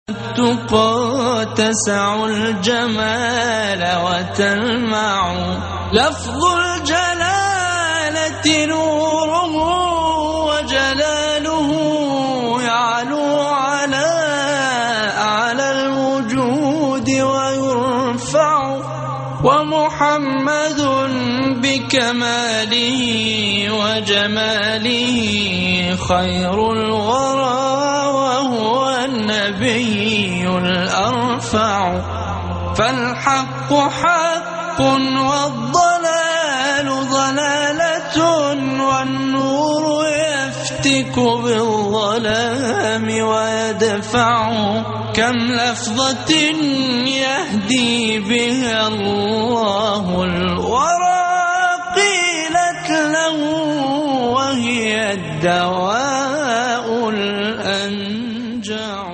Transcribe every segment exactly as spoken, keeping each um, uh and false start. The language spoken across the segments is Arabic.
التقى تسع الجمال وتلمع لفظ الجلالة نوره وجلاله يعلو على أعلى الوجود ويرفع ومحمد بكماله وجماله خير الورى وهو النبي الأرفع فالحق حق والضلال ضلالة والنور يفتك بالظلام ويدفع كم لفظة يهدي بها الله الورى قيلت له وهي الدواء الأنجع.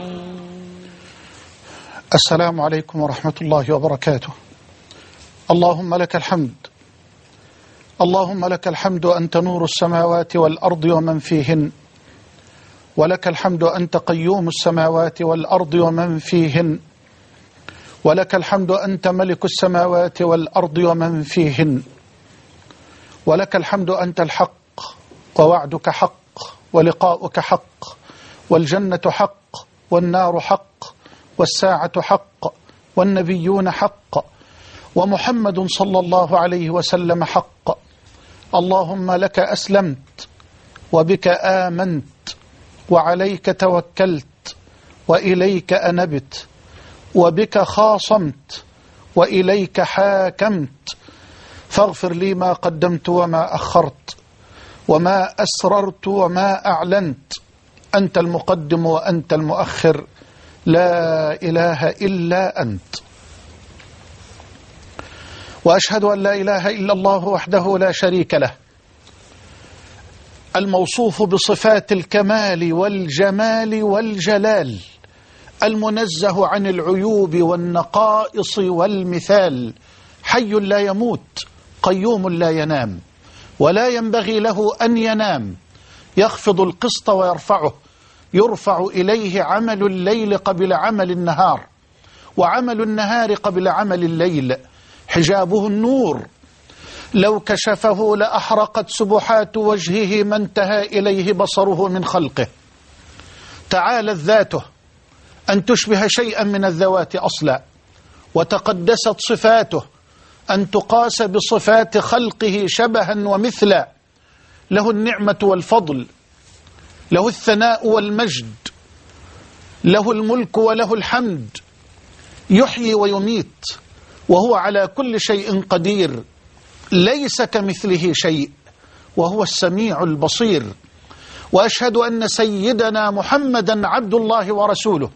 السلام عليكم ورحمة الله وبركاته. اللهم لك الحمد، اللهم لك الحمد أنت نور السماوات والأرض ومن فيهن، ولك الحمد أنت قيوم السماوات والأرض ومن فيهن، ولك الحمد أنت ملك السماوات والأرض ومن فيهن، ولك الحمد أنت الحق ووعدك حق ولقاؤك حق والجنة حق والنار حق والساعة حق والنبيون حق ومحمد صلى الله عليه وسلم حق. اللهم لك أسلمت وبك آمنت وعليك توكلت وإليك أنبت وبك خاصمت وإليك حاكمت فاغفر لي ما قدمت وما أخرت وما أسررت وما أعلنت، أنت المقدم وأنت المؤخر، لا إله إلا أنت. وأشهد أن لا إله إلا الله وحده لا شريك له، الموصوف بصفات الكمال والجمال والجلال، المنزه عن العيوب والنقائص والمثال، حي لا يموت قيوم لا ينام ولا ينبغي له أن ينام، يخفض القسط ويرفعه، يرفع إليه عمل الليل قبل عمل النهار وعمل النهار قبل عمل الليل، حجابه النور، لو كشفه لأحرقت سبحات وجهه ما انتهى إليه بصره من خلقه. تعالت ذاته أن تشبه شيئا من الذوات أصلا، وتقدست صفاته أن تقاس بصفات خلقه شبها ومثلا، له النعمة والفضل، له الثناء والمجد، له الملك وله الحمد، يحيي ويميت وهو على كل شيء قدير، ليس كمثله شيء وهو السميع البصير. وأشهد أن سيدنا محمدا عبد الله ورسوله،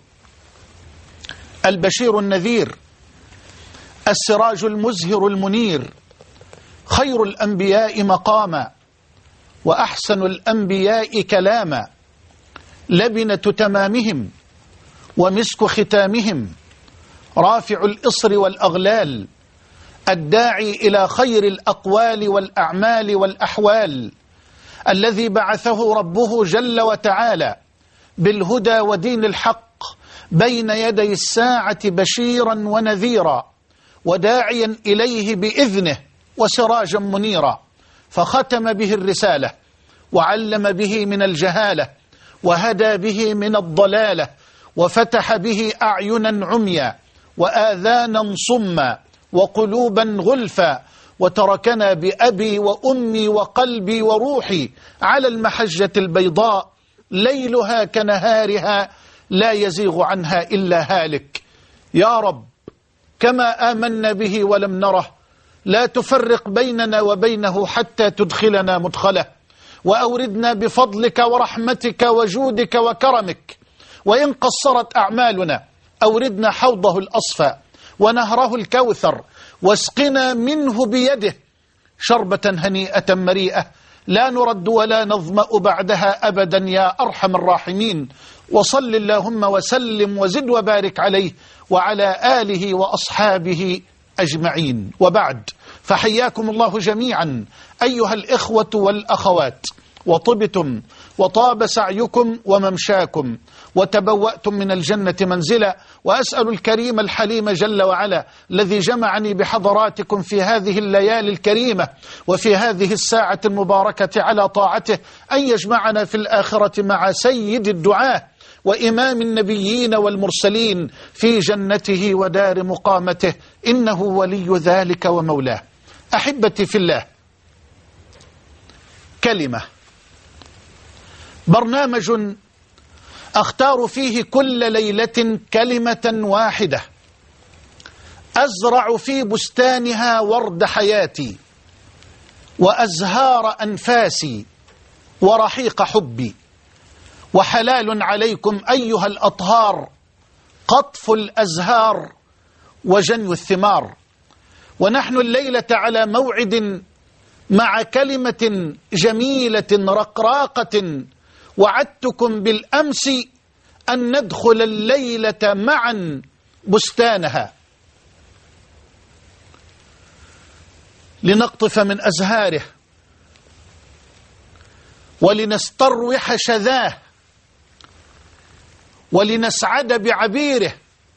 البشير النذير، السراج المزهر المنير، خير الأنبياء مقاما وأحسن الأنبياء كلاما، لبنة تمامهم ومسك ختامهم، رافع الإصر والأغلال، الداعي إلى خير الأقوال والأعمال والأحوال، الذي بعثه ربه جل وتعالى بالهدى ودين الحق بين يدي الساعة بشيرا ونذيرا وداعيا إليه بإذنه وسراجا منيرا، فختم به الرسالة وعلم به من الجهالة وهدى به من الضلالة وفتح به أعينا عميا وآذانا صما وقلوبا غلفا، وتركنا بأبي وأمي وقلبي وروحي على المحجة البيضاء ليلها كنهارها لا يزيغ عنها إلا هالك. يا رب كما آمنا به ولم نره لا تفرق بيننا وبينه حتى تدخلنا مدخله، وأوردنا بفضلك ورحمتك وجودك وكرمك، وإن قصرت أعمالنا أوردنا حوضه الأصفى ونهره الكوثر، واسقنا منه بيده شربة هنيئة مريئة لا نرد ولا نظمأ بعدها أبدا يا أرحم الراحمين. وصل اللهم وسلم وزد وبارك عليه وعلى آله وأصحابه أجمعين، وبعد، فحياكم الله جميعا أيها الإخوة والأخوات، وطبتم وطاب سعيكم وممشاكم وتبوأتم من الجنة منزلا. وأسأل الكريم الحليم جل وعلا الذي جمعني بحضراتكم في هذه الليالي الكريمة وفي هذه الساعة المباركة على طاعته أن يجمعنا في الآخرة مع سيد الدعاة وإمام النبيين والمرسلين في جنته ودار مقامته، إنه ولي ذلك ومولاه. أحبتي في الله، كلمة، برنامج أختار فيه كل ليلة كلمة واحدة أزرع في بستانها ورد حياتي وأزهار أنفاسي ورحيق حبي. وحلال عليكم أيها الأطهار قطف الأزهار وجني الثمار. ونحن الليلة على موعد مع كلمة جميلة رقراقة وعدتكم بالأمس أن ندخل الليلة معا بستانها لنقطف من أزهاره ولنستروح شذاه ولنسعد بعبيره.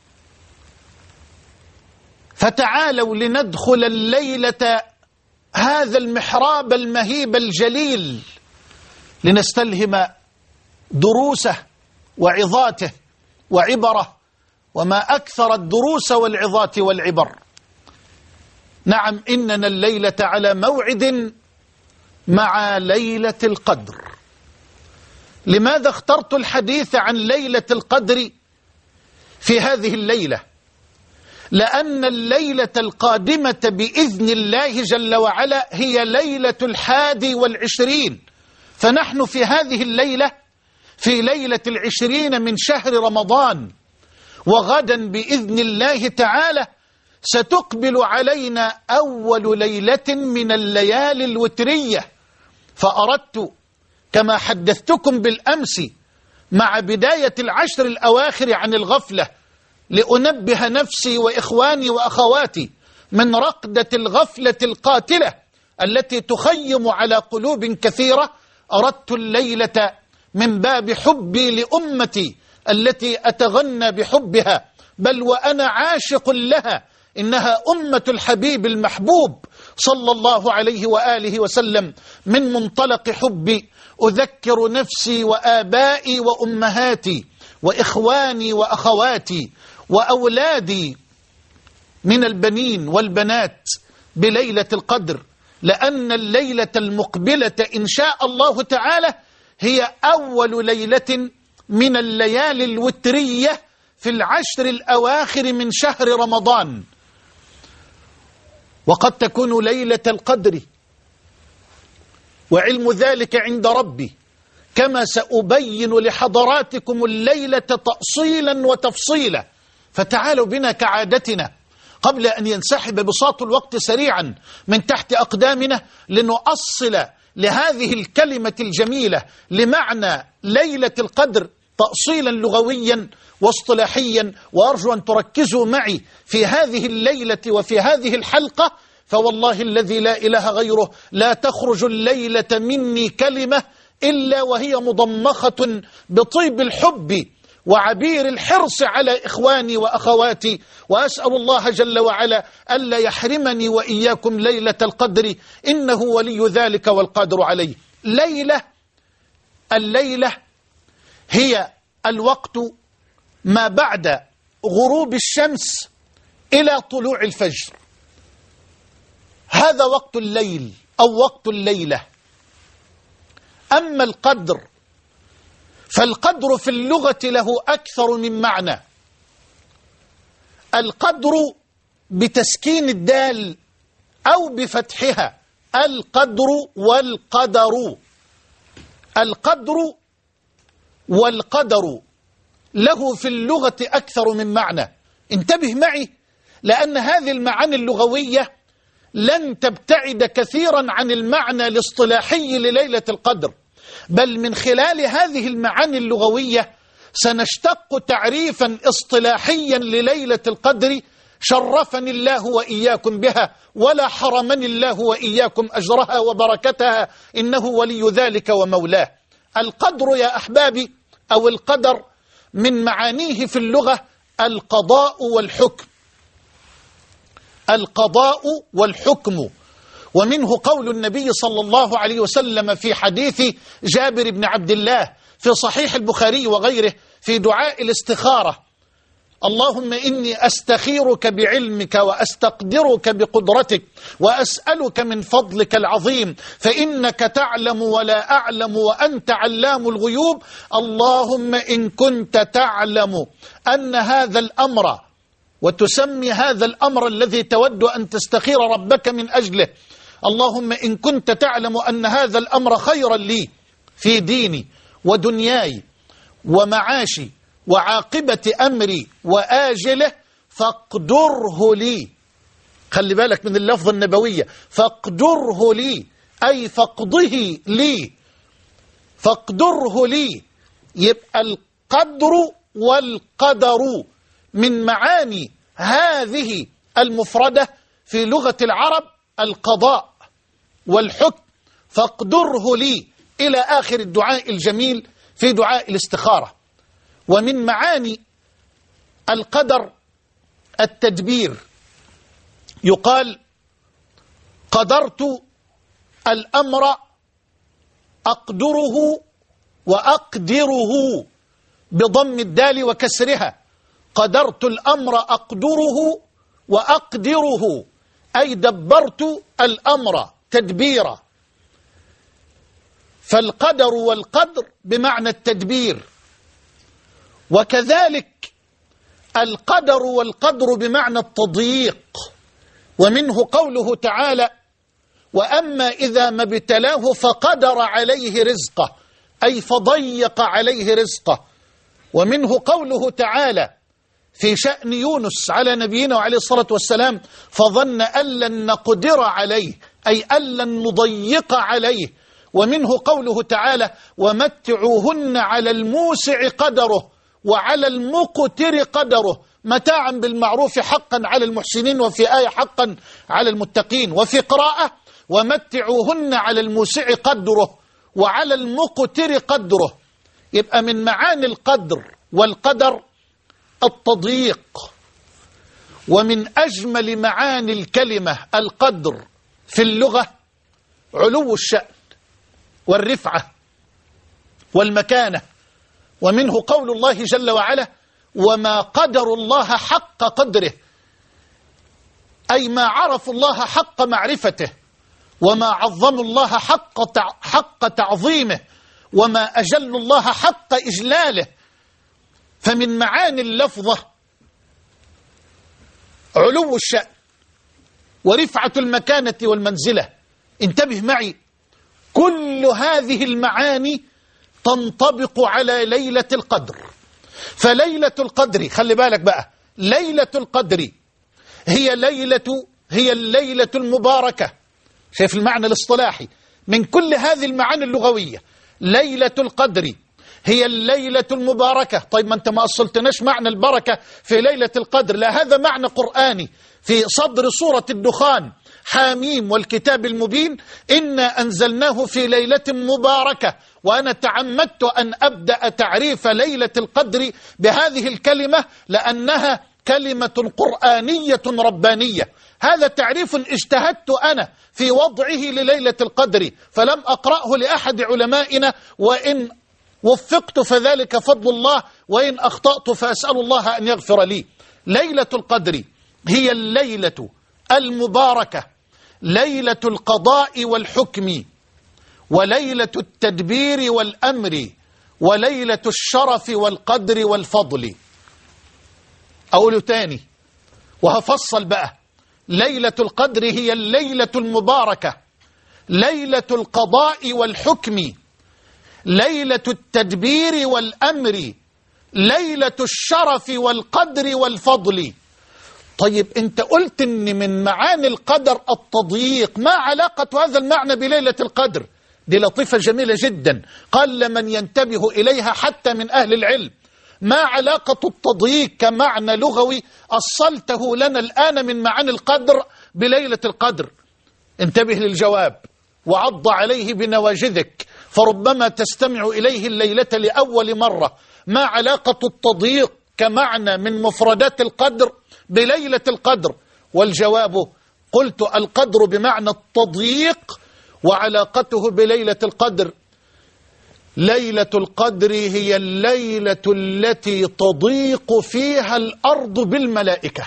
فتعالوا لندخل الليلة هذا المحراب المهيب الجليل لنستلهم دروسه وعظاته وعبره، وما أكثر الدروس والعظات والعبر. نعم، إننا الليلة على موعد مع ليلة القدر. لماذا اخترت الحديث عن ليلة القدر في هذه الليلة؟ لأن الليلة القادمة بإذن الله جل وعلا هي ليلة الحادي والعشرين، فنحن في هذه الليلة في ليلة العشرين من شهر رمضان، وغدا بإذن الله تعالى ستقبل علينا أول ليلة من الليالي الوترية. فأردت كما حدثتكم بالأمس مع بداية العشر الأواخر عن الغفلة لأنبه نفسي وإخواني وأخواتي من رقدة الغفلة القاتلة التي تخيم على قلوب كثيرة. أردت الليلة من باب حبي لأمتي التي أتغنى بحبها، بل وأنا عاشق لها، إنها أمة الحبيب المحبوب صلى الله عليه وآله وسلم. من منطلق حبي أذكر نفسي وآبائي وأمهاتي وإخواني وأخواتي وأولادي من البنين والبنات بليلة القدر، لأن الليلة المقبلة إن شاء الله تعالى هي أول ليلة من الليالي الوترية في العشر الأواخر من شهر رمضان. وقد تكون ليلة القدر وعلم ذلك عند ربي، كما سأبين لحضراتكم الليلة تأصيلا وتفصيلا. فتعالوا بنا كعادتنا قبل أن ينسحب بساط الوقت سريعا من تحت أقدامنا لنؤصل لهذه الكلمة الجميلة لمعنى ليلة القدر تأصيلا لغويا واصطلاحيا. وأرجو أن تركزوا معي في هذه الليلة وفي هذه الحلقة، فوالله الذي لا إله غيره لا تخرج الليلة مني كلمة إلا وهي مضمخة بطيب الحب وعبير الحرص على إخواني وأخواتي. وأسأل الله جل وعلا ألا يحرمني وإياكم ليلة القدر، إنه ولي ذلك والقادر عليه. ليلة الليلة هي الوقت ما بعد غروب الشمس إلى طلوع الفجر، هذا وقت الليل أو وقت الليلة. أما القدر فالقدر في اللغة له أكثر من معنى. القدر بتسكين الدال أو بفتحها، القدر والقدر. القدر والقدر له في اللغة أكثر من معنى. انتبه معي، لأن هذه المعاني اللغوية لن تبتعد كثيرا عن المعنى الاصطلاحي لليلة القدر، بل من خلال هذه المعاني اللغوية سنشتق تعريفا اصطلاحيا لليلة القدر شرفني الله وإياكم بها، ولا حرمني الله وإياكم أجرها وبركتها، إنه ولي ذلك ومولاه. القدر يا أحبابي أو القدر من معانيه في اللغة القضاء والحكم. القضاء والحكم. ومنه قول النبي صلى الله عليه وسلم في حديث جابر بن عبد الله في صحيح البخاري وغيره في دعاء الاستخارة: اللهم إني أستخيرك بعلمك وأستقدرك بقدرتك وأسألك من فضلك العظيم فإنك تعلم ولا أعلم وأنت علام الغيوب. اللهم إن كنت تعلم أن هذا الأمر وتسمي هذا الأمر الذي تود أن تستخير ربك من أجله، اللهم إن كنت تعلم أن هذا الأمر خيرا لي في ديني ودنياي ومعاشي وعاقبة أمري وآجله فاقدره لي. خلي بالك من اللفظ النبوية، فاقدره لي أي فاقضه لي، فاقدره لي. يبقى القدر والقدر من معاني هذه المفردة في لغة العرب القضاء والحكم، فاقدره لي إلى آخر الدعاء الجميل في دعاء الاستخارة. ومن معاني القدر التدبير، يقال قدرت الأمر أقدره وأقدره بضم الدال وكسرها. قدرت الأمر أقدره وأقدره أي دبرت الأمر تدبيرا. فالقدر والقدر بمعنى التدبير، وكذلك القدر والقدر بمعنى التضييق. ومنه قوله تعالى: وأما إذا ما ابتلاه فقدر عليه رزقه أي فضيق عليه رزقه. ومنه قوله تعالى في شأن يونس على نبينا وعليه الصلاة والسلام: فظن أن لن نقدر عليه أي أن لن نضيق عليه. ومنه قوله تعالى: ومتعوهن على الموسع قدره وعلى المقتر قدره متاعا بالمعروف حقا على المحسنين، وفي آية حقا على المتقين، وفي قراءة ومتعوهن على الموسع قدره وعلى المقتر قدره. يبقى من معاني القدر والقدر التضييق. ومن أجمل معاني الكلمة القدر في اللغة علو الشأن والرفعة والمكانة. ومنه قول الله جل وعلا: وما قدر الله حق قدره أي ما عرفوا الله حق معرفته، وما عظموا الله حق حق تعظيمه، وما أجلوا الله حق إجلاله. فمن معاني اللفظة علو الشأن ورفعة المكانة والمنزلة. انتبه معي، كل هذه المعاني تنطبق على ليلة القدر. فليلة القدر خلي بالك بقى، ليلة القدر هي ليلة هي الليلة المباركة. شايف المعنى الاصطلاحي من كل هذه المعاني اللغوية؟ ليلة القدر هي الليلة المباركة. طيب ما أنت ما أصلتناش معنى البركة في ليلة القدر. لا، هذا معنى قرآني في صدر سورة الدخان: حاميم والكتاب المبين إنا أنزلناه في ليلة مباركة. وأنا تعمدت أن أبدأ تعريف ليلة القدر بهذه الكلمة لأنها كلمة قرآنية ربانية. هذا تعريف اجتهدت أنا في وضعه لليلة القدر، فلم أقرأه لأحد علمائنا، وإن وفقت فذلك فضل الله، وإن أخطأت فأسأل الله أن يغفر لي. ليلة القدر هي الليلة المباركة، ليلة القضاء والحكم، وليلة التدبير والأمر، وليلة الشرف والقدر والفضل. أقوله تاني وهفصل بقى: ليلة القدر هي الليلة المباركة، ليلة القضاء والحكم، ليلة التدبير والأمر، ليلة الشرف والقدر والفضل. طيب أنت قلت إن من معاني القدر التضييق، ما علاقة هذا المعنى بليلة القدر؟ دي لطيفة جميلة جدا، قل من ينتبه إليها حتى من أهل العلم. ما علاقة التضييق كمعنى لغوي أصلته لنا الآن من معاني القدر بليلة القدر؟ انتبه للجواب وعض عليه بنواجذك، فربما تستمع إليه الليلة لأول مرة ما علاقة التضييق كمعنى من مفردات القدر بليلة القدر؟ والجواب قلت القدر بمعنى التضييق، وعلاقته بليلة القدر ليلة القدر هي الليلة التي تضيق فيها الأرض بالملائكة.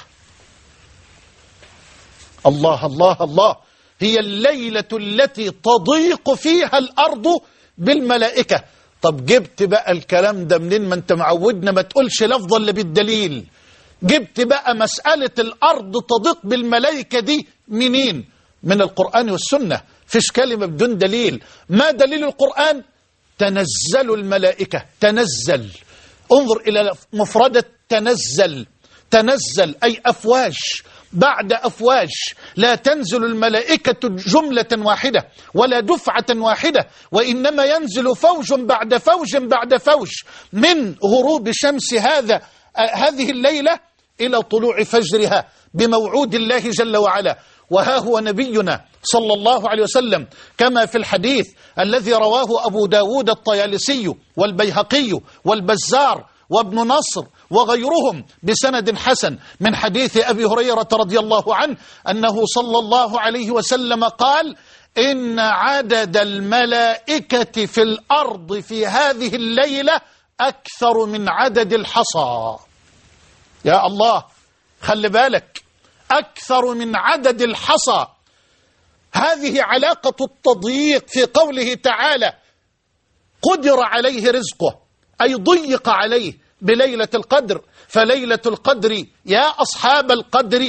الله الله الله، هي الليلة التي تضيق فيها الأرض بالملائكة. طب جبت بقى الكلام ده منين؟ ما انت معودنا ما تقولش لفظا الا بالدليل. جبت بقى مسألة الأرض تضيق بالملائكة دي منين؟ من القرآن والسنة، فيش كلمة بدون دليل. ما دليل القرآن؟ تنزل الملائكة، تنزل. انظر إلى مفردة تنزل، تنزل أي أفواج بعد أفواج. لا تنزل الملائكة جملة واحدة ولا دفعة واحدة، وإنما ينزل فوج بعد فوج بعد فوج من غروب شمس هذا هذه الليلة إلى طلوع فجرها بموعود الله جل وعلا. وها هو نبينا صلى الله عليه وسلم كما في الحديث الذي رواه أبو داود الطيالسي والبيهقي والبزار وابن نصر وغيرهم بسند حسن من حديث أبي هريرة رضي الله عنه أنه صلى الله عليه وسلم قال: إن عدد الملائكة في الأرض في هذه الليلة أكثر من عدد الحصى. يا الله، خلي بالك، أكثر من عدد الحصى. هذه علاقة التضييق في قوله تعالى: قدر عليه رزقه، أي ضيق عليه بليلة القدر. فليلة القدر يا أصحاب القدر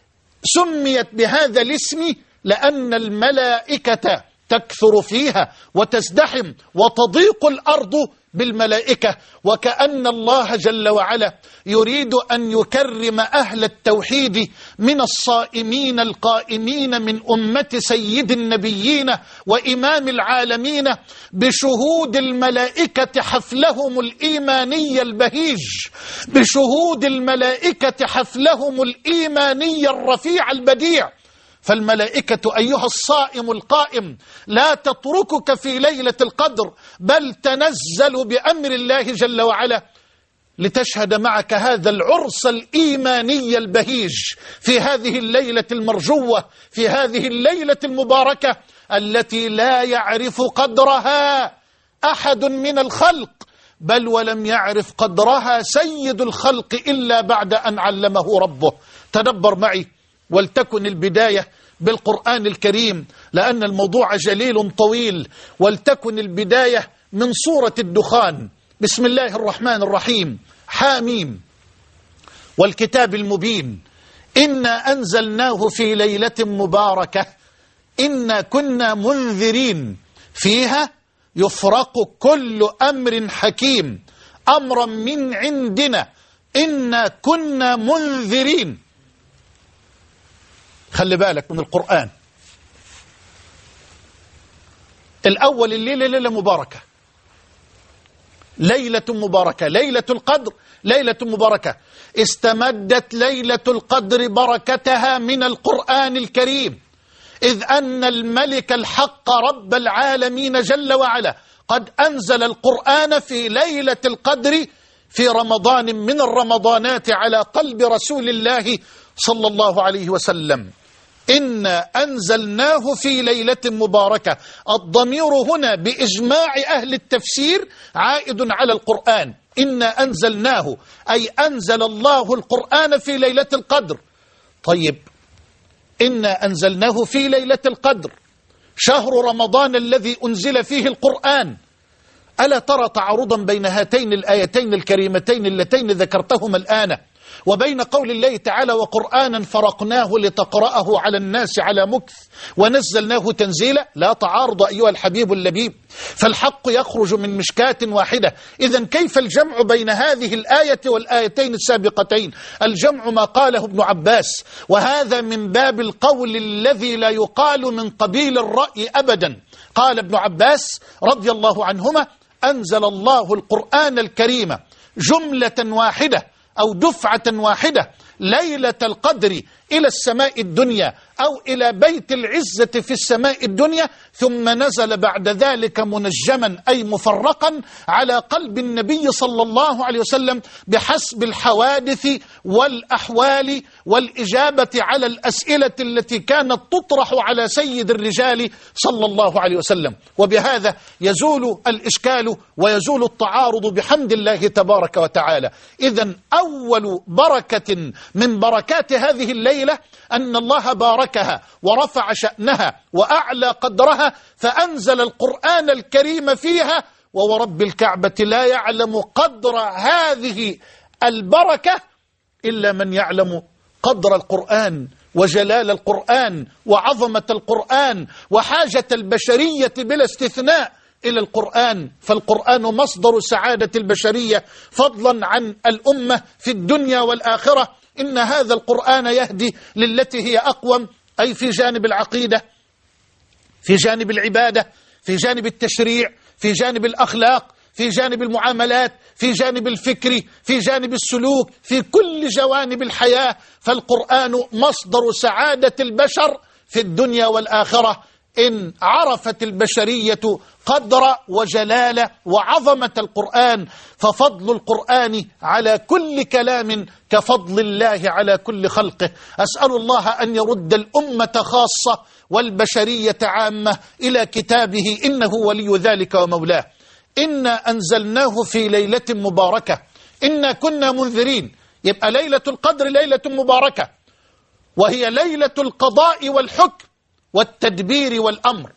سميت بهذا الاسم لأن الملائكة تكثر فيها وتزدحم وتضيق الأرض بالملائكة. وكأن الله جل وعلا يريد أن يكرم أهل التوحيد من الصائمين القائمين من أمة سيد النبيين وإمام العالمين بشهود الملائكة حفلهم الإيماني البهيج، بشهود الملائكة حفلهم الإيماني الرفيع البديع. فالملائكة أيها الصائم القائم لا تتركك في ليلة القدر، بل تنزل بأمر الله جل وعلا لتشهد معك هذا العرس الإيماني البهيج في هذه الليلة المرجوة، في هذه الليلة المباركة التي لا يعرف قدرها أحد من الخلق، بل ولم يعرف قدرها سيد الخلق إلا بعد أن علمه ربه. تدبر معي، ولتكن البداية بالقرآن الكريم لأن الموضوع جليل طويل. ولتكن البداية من سورة الدخان. بسم الله الرحمن الرحيم. حاميم والكتاب المبين، إنا أنزلناه في ليلة مباركة إنا كنا منذرين فيها يفرق كل أمر حكيم أمرا من عندنا إنا كنا منذرين. خلي بالك من القرآن. الأول الليلة ليلة مباركة، ليلة مباركة، ليلة القدر ليلة مباركة. استمدت ليلة القدر بركتها من القرآن الكريم، إذ أن الملك الحق رب العالمين جل وعلا قد أنزل القرآن في ليلة القدر في رمضان من الرمضانات على قلب رسول الله صلى الله عليه وسلم. إنا أنزلناه في ليلة مباركة. الضمير هنا بإجماع أهل التفسير عائد على القرآن. إنا أنزلناه أي أنزل الله القرآن في ليلة القدر. طيب، إنا أنزلناه في ليلة القدر، شهر رمضان الذي أنزل فيه القرآن. ألا ترى تعارضا بين هاتين الآيتين الكريمتين اللتين ذكرتهما الآن وبين قول الله تعالى: وقرآنا فرقناه لتقرأه على الناس على مكث ونزلناه تنزيلا؟ لا تعارض أيها الحبيب اللبيب، فالحق يخرج من مشكاة واحدة. إذن كيف الجمع بين هذه الآية والآيتين السابقتين؟ الجمع ما قاله ابن عباس، وهذا من باب القول الذي لا يقال من قبيل الرأي أبدا. قال ابن عباس رضي الله عنهما: أنزل الله القرآن الكريم جملة واحدة أو دفعة واحدة ليلة القدر إلى السماء الدنيا أو إلى بيت العزة في السماء الدنيا، ثم نزل بعد ذلك منجما أي مفرقا على قلب النبي صلى الله عليه وسلم بحسب الحوادث والأحوال والإجابة على الأسئلة التي كانت تطرح على سيد الرجال صلى الله عليه وسلم. وبهذا يزول الإشكال ويزول التعارض بحمد الله تبارك وتعالى. إذن أول بركة من بركات هذه الليلة أن الله باركها ورفع شأنها وأعلى قدرها، فأنزل القرآن الكريم فيها، وورب الكعبة لا يعلم قدر هذه البركة إلا من يعلم قدر القرآن وجلال القرآن وعظمة القرآن وحاجة البشرية بلا استثناء إلى القرآن. فالقرآن مصدر سعادة البشرية فضلا عن الأمة في الدنيا والآخرة. إن هذا القرآن يهدي للتي هي أقوم، أي في جانب العقيدة، في جانب العبادة، في جانب التشريع، في جانب الأخلاق، في جانب المعاملات، في جانب الفكر، في جانب السلوك، في كل جوانب الحياة. فالقرآن مصدر سعادة البشر في الدنيا والآخرة إن عرفت البشرية قدر وجلال وعظمة القرآن. ففضل القرآن على كل كلام كفضل الله على كل خلقه. أسأل الله أن يرد الأمة خاصة والبشرية عامة إلى كتابه، إنه ولي ذلك ومولاه. إنا أنزلناه في ليلة مباركة، إنا كنا منذرين. يبقى ليلة القدر ليلة مباركة، وهي ليلة القضاء والحكم والتدبير والأمر.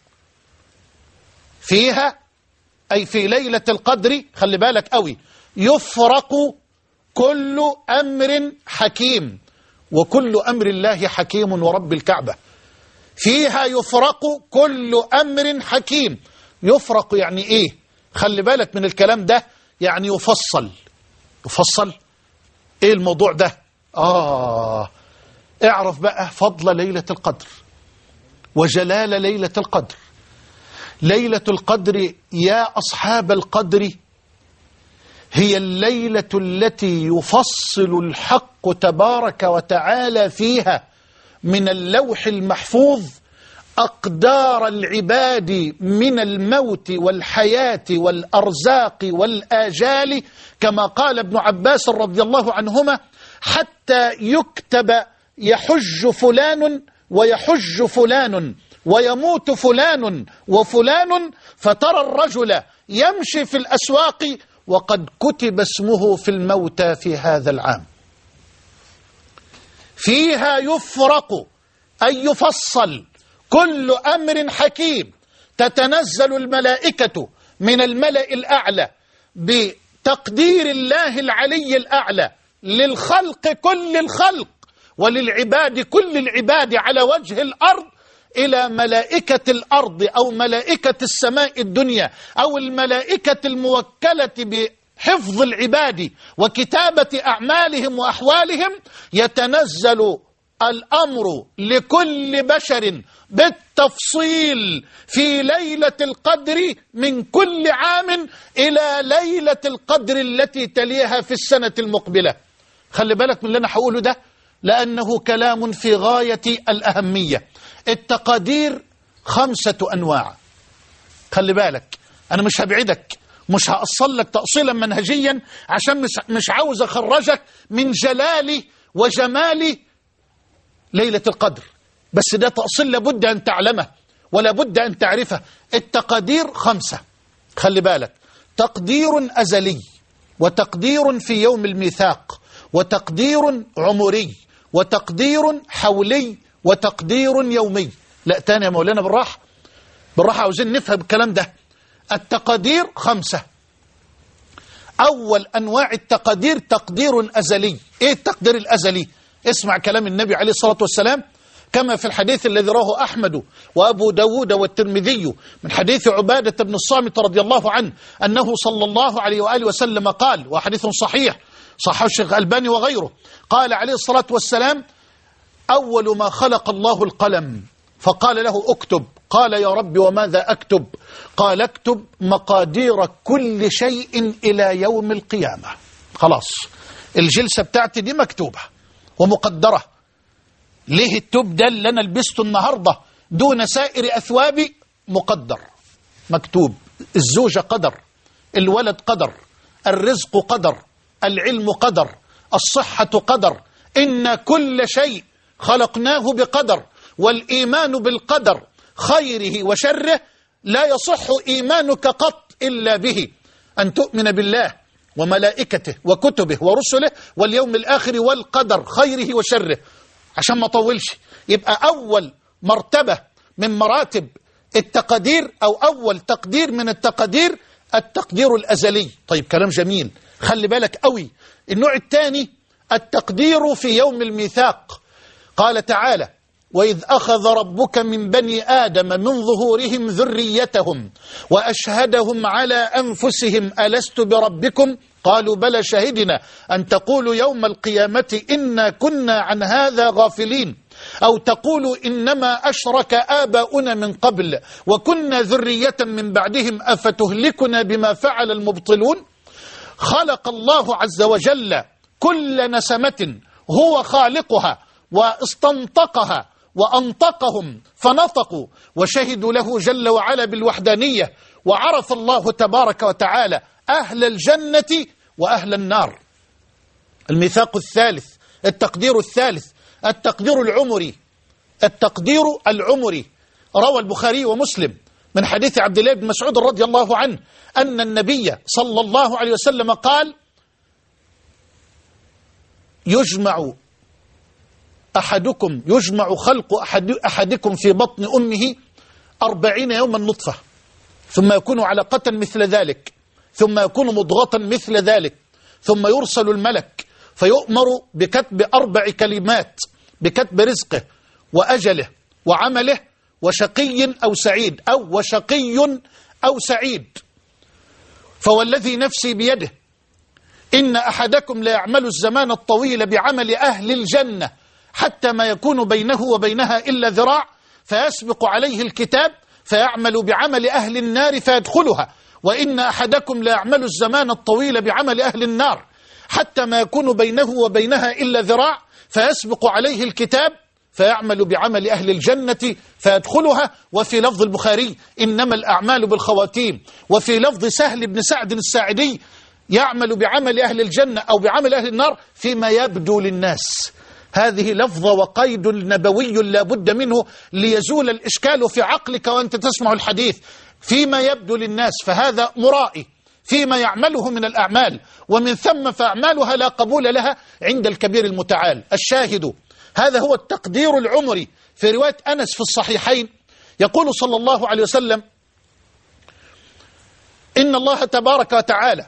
فيها أي في ليلة القدر، خلي بالك قوي، يفرق كل أمر حكيم، وكل أمر الله حكيم ورب الكعبة. فيها يفرق كل أمر حكيم. يفرق يعني إيه؟ خلي بالك من الكلام ده، يعني يفصل. يفصل إيه الموضوع ده؟ آه اعرف بقى فضل ليلة القدر وجلال ليلة القدر. ليلة القدر يا أصحاب القدر هي الليلة التي يفصل الحق تبارك وتعالى فيها من اللوح المحفوظ أقدار العباد من الموت والحياة والأرزاق والآجال، كما قال ابن عباس رضي الله عنهما: حتى يكتب يحج فلان ويحج فلان ويموت فلان وفلان، فترى الرجل يمشي في الأسواق وقد كتب اسمه في الموتى في هذا العام. فيها يفرق أي يفصل كل أمر حكيم، تتنزل الملائكة من الملأ الأعلى بتقدير الله العلي الأعلى للخلق كل الخلق وللعباد كل العباد على وجه الأرض، إلى ملائكة الأرض أو ملائكة السماء الدنيا أو الملائكة الموكلة بحفظ العباد وكتابة أعمالهم وأحوالهم. يتنزل الأمر لكل بشر بالتفصيل في ليلة القدر من كل عام إلى ليلة القدر التي تليها في السنة المقبلة. خلي بالك من اللي أنا هقوله ده، لأنه كلام في غاية الأهمية. التقادير خمسة أنواع. خلي بالك، أنا مش هبعدك، مش هأصل لك تأصيلا منهجيا عشان مش, مش عاوز أخرجك من جلال وجمال ليلة القدر، بس ده تأصيل لابد أن تعلمه ولا بد أن تعرفه. التقادير خمسة. خلي بالك: تقدير أزلي، وتقدير في يوم الميثاق، وتقدير عمري، وتقدير حولي، وتقدير يومي. لا تاني يا مولانا، بالراحة بالراحة، عاوزين نفهم الكلام ده. التقادير خمسة. أول أنواع التقادير تقدير أزلي. إيه التقدير الأزلي؟ اسمع كلام النبي عليه الصلاة والسلام كما في الحديث الذي رواه أحمد وأبو داود والترمذي من حديث عبادة بن الصامت رضي الله عنه أنه صلى الله عليه وآله وسلم قال، وحديث صحيح صححه الشيخ الألباني وغيره، قال عليه الصلاة والسلام: أول ما خلق الله القلم فقال له اكتب. قال: يا رب وماذا أكتب؟ قال: اكتب مقادير كل شيء إلى يوم القيامة. خلاص، الجلسة بتاعتي دي مكتوبة ومقدرة. ليه التوب ده اللي أنا لبسته النهاردة دون سائر أثوابي مقدر مكتوب، الزوجة قدر، الولد قدر، الرزق قدر، العلم قدر، الصحة قدر، إن كل شيء خلقناه بقدر. والإيمان بالقدر خيره وشره لا يصح إيمانك قط إلا به، أن تؤمن بالله وملائكته وكتبه ورسله واليوم الآخر والقدر خيره وشره. عشان ما طولش، يبقى أول مرتبة من مراتب التقدير أو أول تقدير من التقدير التقدير الأزلي. طيب كلام جميل، خلي بالك قوي. النوع الثاني التقدير في يوم الميثاق. قال تعالى: وإذ أخذ ربك من بني آدم من ظهورهم ذريتهم وأشهدهم على أنفسهم ألست بربكم قالوا بلى شهدنا أن تقولوا يوم القيامة إنا كنا عن هذا غافلين أو تقولوا إنما أشرك آباؤنا من قبل وكنا ذرية من بعدهم أفتهلكنا بما فعل المبطلون. خلق الله عز وجل كل نسمة هو خالقها واستنطقها وأنطقهم فنطقوا وشهدوا له جل وعلا بالوحدانية. وعرف الله تبارك وتعالى أهل الجنة وأهل النار. الميثاق الثالث التقدير الثالث التقدير العمري. التقدير العمري روى البخاري ومسلم من حديث عبد الله بن مسعود رضي الله عنه أن النبي صلى الله عليه وسلم قال: يجمع أحدكم يجمع خلق أحد أحدكم في بطن أمه أربعين يوما نطفة ثم يكون علقة مثل ذلك ثم يكون مضغة مثل ذلك ثم يرسل الملك فيؤمر بكتب أربع كلمات: بكتب رزقه وأجله وعمله وشقي أو سعيد أو وشقي أو سعيد. فوالذي نفسي بيده إن أحدكم لا يعمل الزمان الطويل بعمل أهل الجنة حتى ما يكون بينه وبينها إلا ذراع فيسبق عليه الكتاب فيعمل بعمل أهل النار فيدخلها، وإن أحدكم لا يعمل الزمان الطويل بعمل أهل النار حتى ما يكون بينه وبينها إلا ذراع فيسبق عليه الكتاب فيعمل بعمل أهل الجنة فيدخلها. وفي لفظ البخاري: إنما الأعمال بالخواتيم. وفي لفظ سهل بن سعد الساعدي: يعمل بعمل أهل الجنة أو بعمل أهل النار فيما يبدو للناس. هذه لفظة وقيد نبوي لا بد منه ليزول الإشكال في عقلك وأنت تسمع الحديث. فيما يبدو للناس، فهذا مرائي فيما يعمله من الأعمال، ومن ثم فأعمالها لا قبول لها عند الكبير المتعال. الشاهد هذا هو التقدير العمري. في رواية أنس في الصحيحين يقول صلى الله عليه وسلم: إن الله تبارك وتعالى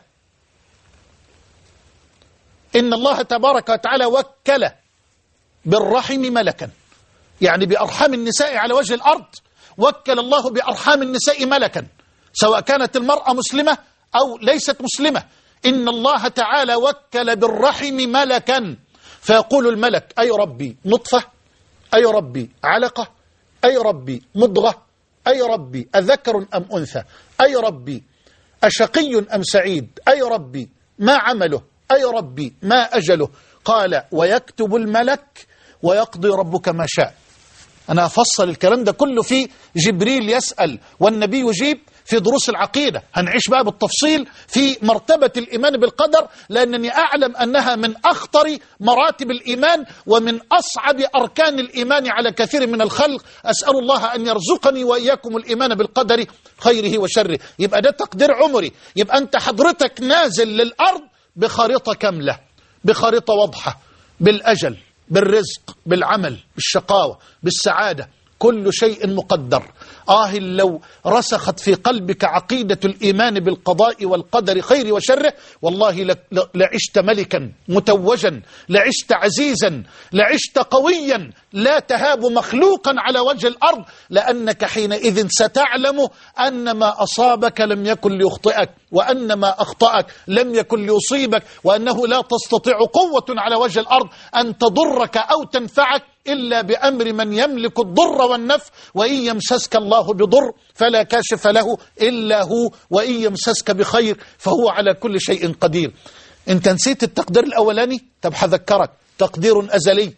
إن الله تبارك وتعالى وكل بالرحم ملكا، يعني بأرحام النساء على وجه الأرض وكل الله بأرحام النساء ملكا سواء كانت المرأة مسلمة أو ليست مسلمة. إن الله تعالى وكل بالرحم ملكا فيقول الملك: أي ربي نطفة، أي ربي علقة، أي ربي مضغة، أي ربي أذكر أم أنثى، أي ربي أشقي أم سعيد، أي ربي ما عمله، أي ربي ما أجله. قال: ويكتب الملك ويقضي ربك ما شاء. أنا أفصل الكلام ده كله في جبريل يسأل والنبي يجيب في دروس العقيدة. هنعيش بقى بالتفصيل في مرتبة الإيمان بالقدر، لأنني أعلم أنها من أخطر مراتب الإيمان ومن أصعب أركان الإيمان على كثير من الخلق. أسأل الله أن يرزقني وإياكم الإيمان بالقدر خيره وشره. يبقى ده تقدير عمري. يبقى أنت حضرتك نازل للأرض بخريطة كاملة، بخريطة واضحة، بالأجل، بالرزق، بالعمل، بالشقاوة، بالسعادة، كل شيء مقدر. آه لو رسخت في قلبك عقيدة الإيمان بالقضاء والقدر خير وشره، والله لعشت ملكا متوجا، لعشت عزيزا، لعشت قويا لا تهاب مخلوقا على وجه الأرض، لأنك حينئذ ستعلم أن ما أصابك لم يكن ليخطئك، وأن ما أخطأك لم يكن ليصيبك، وأنه لا تستطيع قوة على وجه الأرض أن تضرك أو تنفعك إلا بأمر من يملك الضر والنفع. وإن يمسسك الله بضر فلا كاشف له إلا هو، وإن يمسسك بخير فهو على كل شيء قدير. انت نسيت التقدير الأولاني؟ طب حذكرك، تقدير أزلي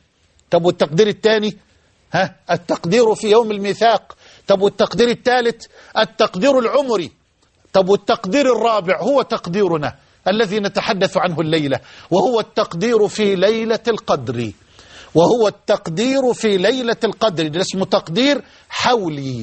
طب والتقدير الثاني؟ ها التقدير في يوم الميثاق. طب والتقدير الثالث؟ التقدير العمري. طب والتقدير الرابع هو تقديرنا الذي نتحدث عنه الليلة، وهو التقدير في ليلة القدر. وهو التقدير في ليلة القدر، ده اسمه تقدير حولي.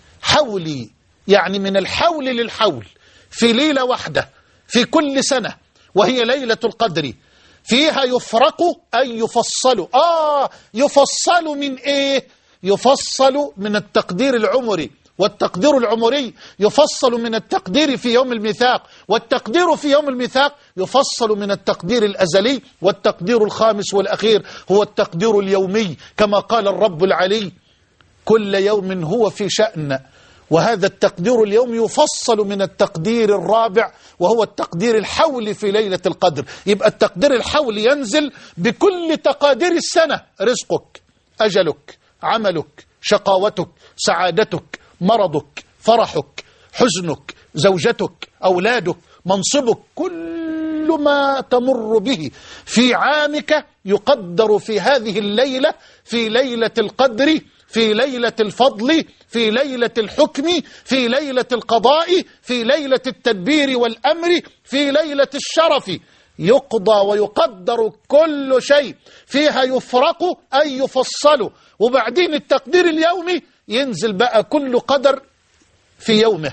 حولي يعني من الحول للحول، في ليلة واحدة في كل سنة، وهي ليلة القدر. فيها يفرق أي يفصل. آه يفصل من إيه؟ يفصل من التقدير العمري، والتقدير العمري يفصل من التقدير في يوم الميثاق، والتقدير في يوم الميثاق يفصل من التقدير الأزلي، والتقدير الخامس والأخير هو التقدير اليومي، كما قال الرب العلي كل يوم هو في شأن. وهذا التقدير اليوم يفصل من التقدير الرابع، وهو التقدير الحولي في ليلة القدر. يبقى التقدير الحولي ينزل بكل تقادير السنة: رزقك، أجلك، عملك، شقاوتك، سعادتك، مرضك، فرحك، حزنك، زوجتك، أولادك، منصبك، كل ما تمر به في عامك يقدر في هذه الليلة، في ليلة القدر، في ليلة الفضل، في ليلة الحكم، في ليلة القضاء، في ليلة التدبير والأمر، في ليلة الشرف. يقضى ويقدر كل شيء، فيها يفرق أي يفصل. وبعدين التقدير اليومي ينزل بقى كل قدر في يومه،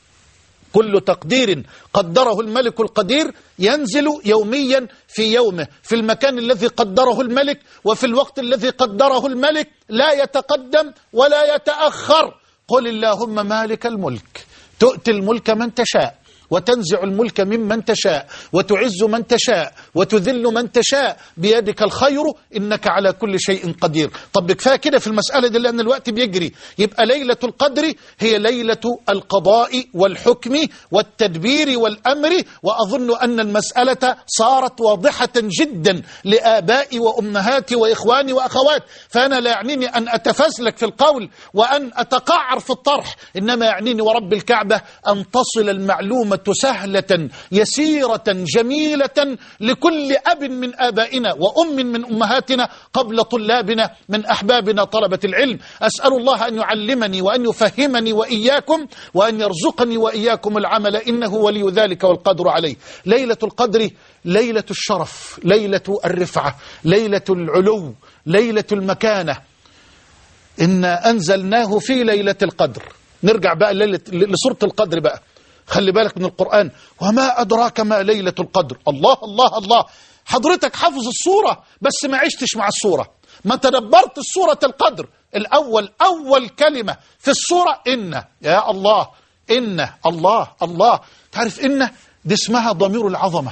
كل تقدير قدره الملك القدير ينزل يوميا في يومه، في المكان الذي قدره الملك وفي الوقت الذي قدره الملك، لا يتقدم ولا يتأخر. قل اللهم مالك الملك تؤتي الملك من تشاء وتنزع الملك ممن تشاء وتعز من تشاء وتذل من تشاء بيدك الخير إنك على كل شيء قدير. طب كفاية كده في المسألة دي لأن الوقت بيجري. يبقى ليلة القدر هي ليلة القضاء والحكم والتدبير والأمر. وأظن أن المسألة صارت واضحة جدا لآبائي وأمهاتي وإخواني وأخوات، فأنا لا يعنيني أن أتفزلك في القول وأن أتقعر في الطرح، إنما يعنيني ورب الكعبة أن تصل المعلومة سهلة يسيرة جميلة لكل أب من آبائنا وأم من أمهاتنا قبل طلابنا من أحبابنا طلبة العلم. أسأل الله أن يعلمني وأن يفهمني وإياكم وأن يرزقني وإياكم العمل، إنه ولي ذلك والقدر عليه. ليلة القدر ليلة الشرف، ليلة الرفعة، ليلة العلو، ليلة المكانة. إنا أنزلناه في ليلة القدر. نرجع بقى لسورة القدر بقى، خلي بالك من القرآن. وما أدراك ما ليلة القدر. الله الله الله، حضرتك حافظ السورة بس ما عشتش مع السورة، ما تدبرت السورة القدر. الأول أول كلمة في السورة إن، يا الله إن، الله الله. تعرف إن دي اسمها ضمير العظمة،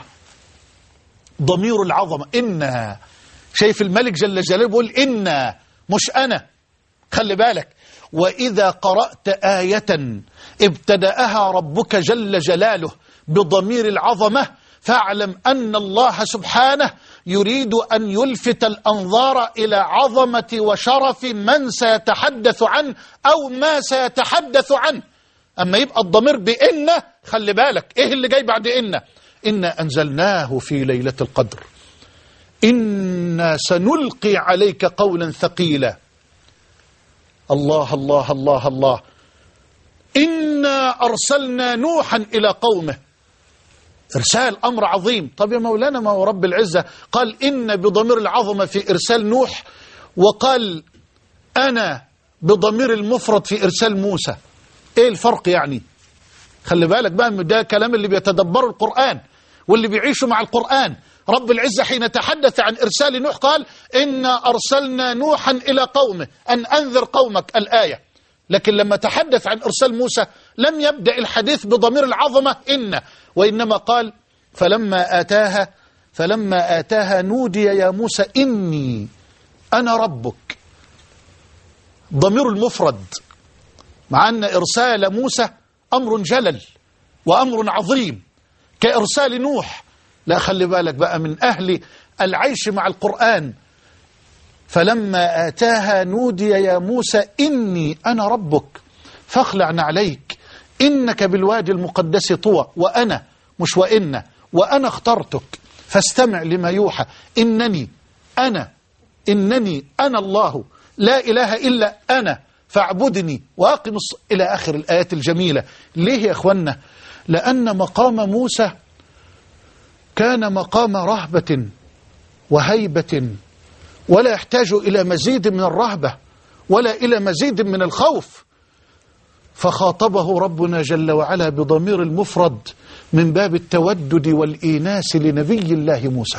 ضمير العظمة. إن شايف الملك جل جلاله بيقول إن، مش أنا. خلي بالك، وإذا قرأت آية ابتدأها ربك جل جلاله بضمير العظمة فاعلم أن الله سبحانه يريد أن يلفت الأنظار إلى عظمة وشرف من سيتحدث عنه أو ما سيتحدث عنه. أما يبقى الضمير بإن، خلي بالك إيه اللي جاي بعد إن. إنا أنزلناه في ليلة القدر، إنا سنلقي عليك قولا ثقيلا. الله الله الله الله. إنا أرسلنا نوحا إلى قومه. إرسال أمر عظيم. طب يا مولانا، ما هو رب العزة قال إن بضمير العظمة في إرسال نوح، وقال أنا بضمير المفرد في إرسال موسى. إيه الفرق يعني؟ خلي بالك بقى، ده كلام اللي بيتدبروا القرآن واللي بيعيشوا مع القرآن. رب العزة حين تحدث عن إرسال نوح قال إنا أرسلنا نوحا إلى قومه أن أنذر قومك، الآية. لكن لما تحدث عن إرسال موسى لم يبدأ الحديث بضمير العظمة إن، وإنما قال فلما آتاها فلما آتاها نودي يا موسى إني أنا ربك. ضمير المفرد، مع أن إرسال موسى أمر جلل وأمر عظيم كإرسال نوح. لا، خلي بالك بقى من أهل العيش مع القرآن. فلما آتاها نودي يا موسى إني أنا ربك فاخلع نعليك إنك بالوادي المقدس طوى، وأنا مش وإن، وأنا اخترتك فاستمع لما يوحى إنني أنا إنني أنا الله لا إله إلا أنا فاعبدني وأقم الص... إلى آخر الآيات الجميلة. ليه يا أخوانا؟ لأن مقام موسى كان مقام رهبة وهيبة، ولا يحتاج إلى مزيد من الرهبة ولا إلى مزيد من الخوف، فخاطبه ربنا جل وعلا بضمير المفرد من باب التودد والإيناس لنبي الله موسى.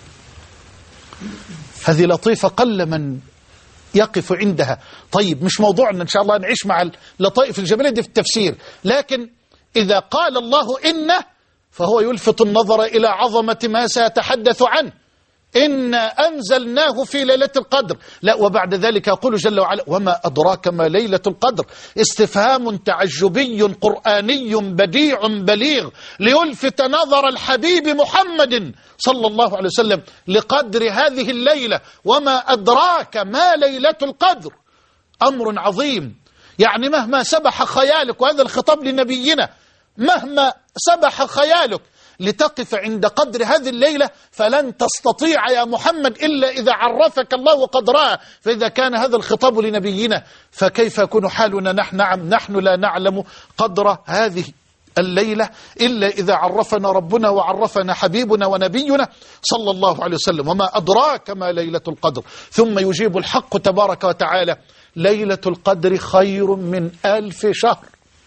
هذه لطيفة قل من يقف عندها. طيب مش موضوعنا إن شاء الله نعيش مع اللطائف الجميلة دي في التفسير، لكن إذا قال الله إنه فهو يلفت النظر إلى عظمة ما سيتحدث عنه. إنا أنزلناه في ليلة القدر. لا، وبعد ذلك يقول جل وعلا وما أدراك ما ليلة القدر. استفهام تعجبي قرآني بديع بليغ ليلفت نظر الحبيب محمد صلى الله عليه وسلم لقدر هذه الليلة. وما أدراك ما ليلة القدر، أمر عظيم. يعني مهما سبح خيالك، وهذا الخطاب لنبينا، مهما سبح خيالك لتقف عند قدر هذه الليلة فلن تستطيع يا محمد إلا إذا عرفك الله قدرها. فإذا كان هذا الخطاب لنبينا فكيف يكون حالنا نحن؟ نعم، نحن لا نعلم قدر هذه الليلة إلا إذا عرفنا ربنا وعرفنا حبيبنا ونبينا صلى الله عليه وسلم. وما أدراك ما ليلة القدر. ثم يجيب الحق تبارك وتعالى ليلة القدر خير من ألف شهر.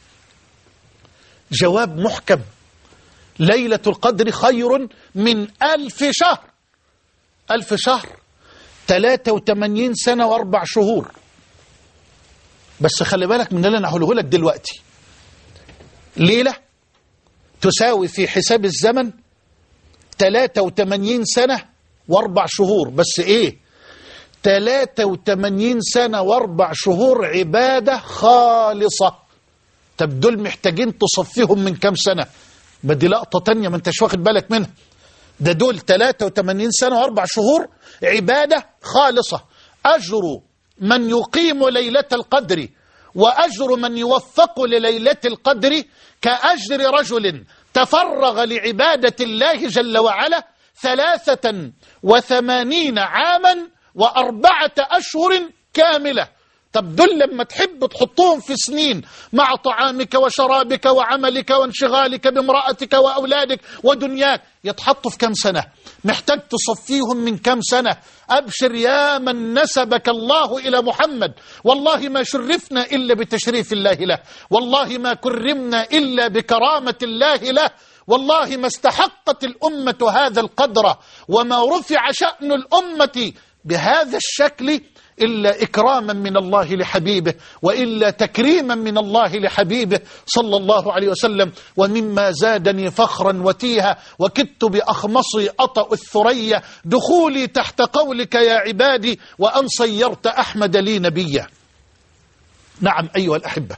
جواب محكم، ليلة القدر خير من ألف شهر. ألف شهر ثلاثة وثمانين سنة وأربع شهور. بس خلي بالك من اللي أنا هقوله لك دلوقتي. ليلة تساوي في حساب الزمن ثلاثة وثمانين سنة وأربع شهور. بس إيه؟ ثلاثة وثمانين سنة وأربع شهور عبادة خالصة. طب دول محتاجين تصفيهم من كم سنة؟ بدي لقطة تانية ما انتش واخد بالك منها. ده دول ثلاثة وثمانين سنة وأربع شهور عبادة خالصة. أجر من يقيم ليلة القدر وأجر من يوفق لليلة القدر كأجر رجل تفرغ لعبادة الله جل وعلا ثلاثة وثمانين عاما وأربعة أشهر كاملة. طب دول لما تحب تحطهم في سنين مع طعامك وشرابك وعملك وانشغالك بامرأتك وأولادك ودنياك يتحطوا في كم سنة؟ محتاج تصفيهم من كم سنة؟ أبشر يا من نسبك الله إلى محمد. والله ما شرفنا إلا بتشريف الله له، والله ما كرمنا إلا بكرامة الله له، والله ما استحقت الأمة هذا القدر وما رفع شأن الأمة بهذا الشكل إلا إكراما من الله لحبيبه، وإلا تكريما من الله لحبيبه صلى الله عليه وسلم. ومما زادني فخرا وتيها وكدت بأخمصي أطأ الثريا دخولي تحت قولك يا عبادي وأن صيرت أحمد لي نبيا. نعم أيها الأحبة،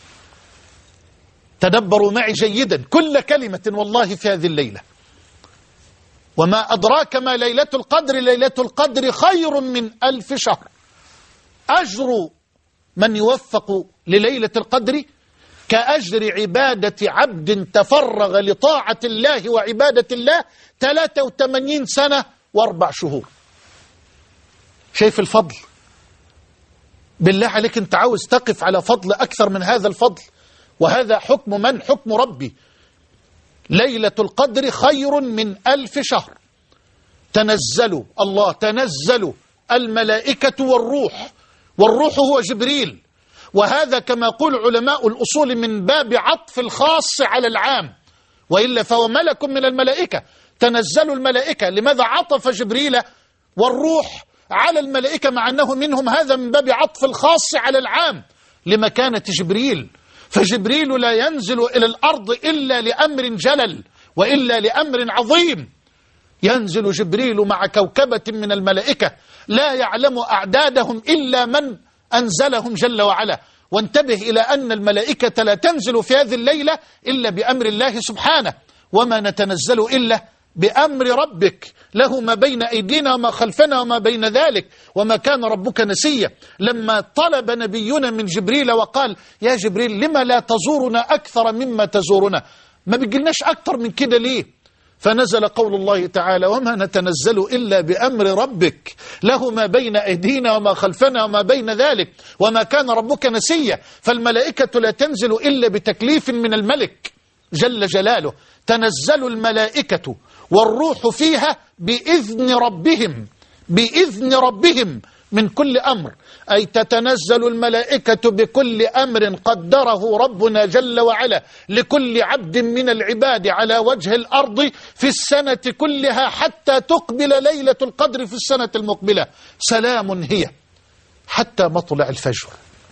تدبروا معي جيدا كل كلمة والله في هذه الليلة. وما أدراك ما ليلة القدر. ليلة القدر خير من ألف شهر. أجر من يوفق لليلة القدر كأجر عبادة عبد تفرغ لطاعة الله وعبادة الله ثلاثة وثمانين سنة وأربع شهور. شايف الفضل؟ بالله عليك أنت عاوز تقف على فضل أكثر من هذا الفضل؟ وهذا حكم من؟ حكم ربي. ليلة القدر خير من ألف شهر. تنزل الله تنزل الملائكة والروح، والروح هو جبريل، وهذا كما يقول علماء الأصول من باب عطف الخاص على العام، وإلا فهو ملك من الملائكة. تنزل الملائكة، لماذا عطف جبريل والروح على الملائكة مع أنه منهم؟ هذا من باب عطف الخاص على العام لمكانة جبريل. فجبريل لا ينزل إلى الأرض إلا لأمر جلل وإلا لأمر عظيم. ينزل جبريل مع كوكبة من الملائكة لا يعلم أعدادهم إلا من أنزلهم جل وعلا. وانتبه إلى أن الملائكة لا تنزل في هذه الليلة إلا بأمر الله سبحانه، وما نتنزل إلا بأمر ربك، له ما بين أيدينا وما خلفنا وما بين ذلك، وما كان ربك نسيا. لما طلب نبينا من جبريل وقال يا جبريل لما لا تزورنا أكثر مما تزورنا؟ ما بيجلناش أكثر من كده ليه؟ فنزل قول الله تعالى: وما نتنزل إلا بأمر ربك له ما بين أيدينا وما خلفنا وما بين ذلك وما كان ربك نسيا. فالملائكة لا تنزل إلا بتكليف من الملك جل جلاله. تنزل الملائكة والروح فيها بإذن ربهم بإذن ربهم من كل أمر، أي تتنزل الملائكة بكل أمر قدره ربنا جل وعلا لكل عبد من العباد على وجه الأرض في السنة كلها حتى تقبل ليلة القدر في السنة المقبلة. سلام هي حتى مطلع الفجر.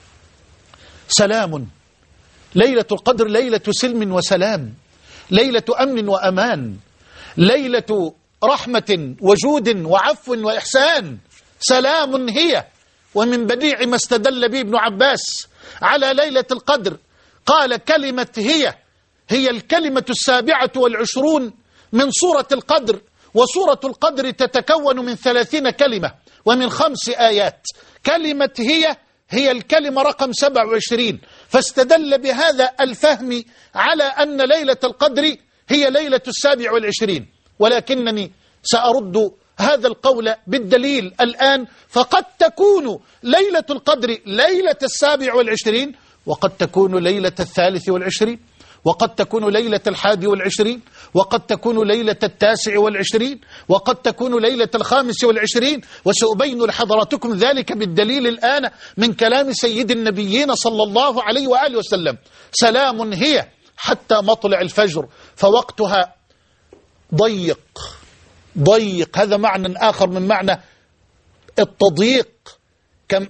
سلام. ليلة القدر ليلة سلم وسلام، ليلة أمن وأمان، ليلة رحمة وجود وعفو وإحسان. سلام هي. ومن بديع ما استدل به ابن عباس على ليلة القدر قال: كلمة هي هي الكلمة السابعة والعشرون من سورة القدر، وسورة القدر تتكون من ثلاثين كلمة ومن خمس آيات. كلمة هي هي الكلمة رقم سبع وعشرين، فاستدل بهذا الفهم على أن ليلة القدر هي ليلة السابع والعشرين. ولكنني سأرد هذا القول بالدليل الآن. فقد تكون ليلة القدر ليلة السابع والعشرين، وقد تكون ليلة الثالث والعشرين، وقد تكون ليلة الحادي والعشرين، وقد تكون ليلة التاسع والعشرين، وقد تكون ليلة الخامس والعشرين. وسأبين لحضراتكم ذلك بالدليل الآن من كلام سيد النبيين صلى الله عليه وآله وسلم. سلام هي حتى مطلع الفجر، فوقتها ضيق ضيق. هذا معنى آخر من معنى التضييق، كم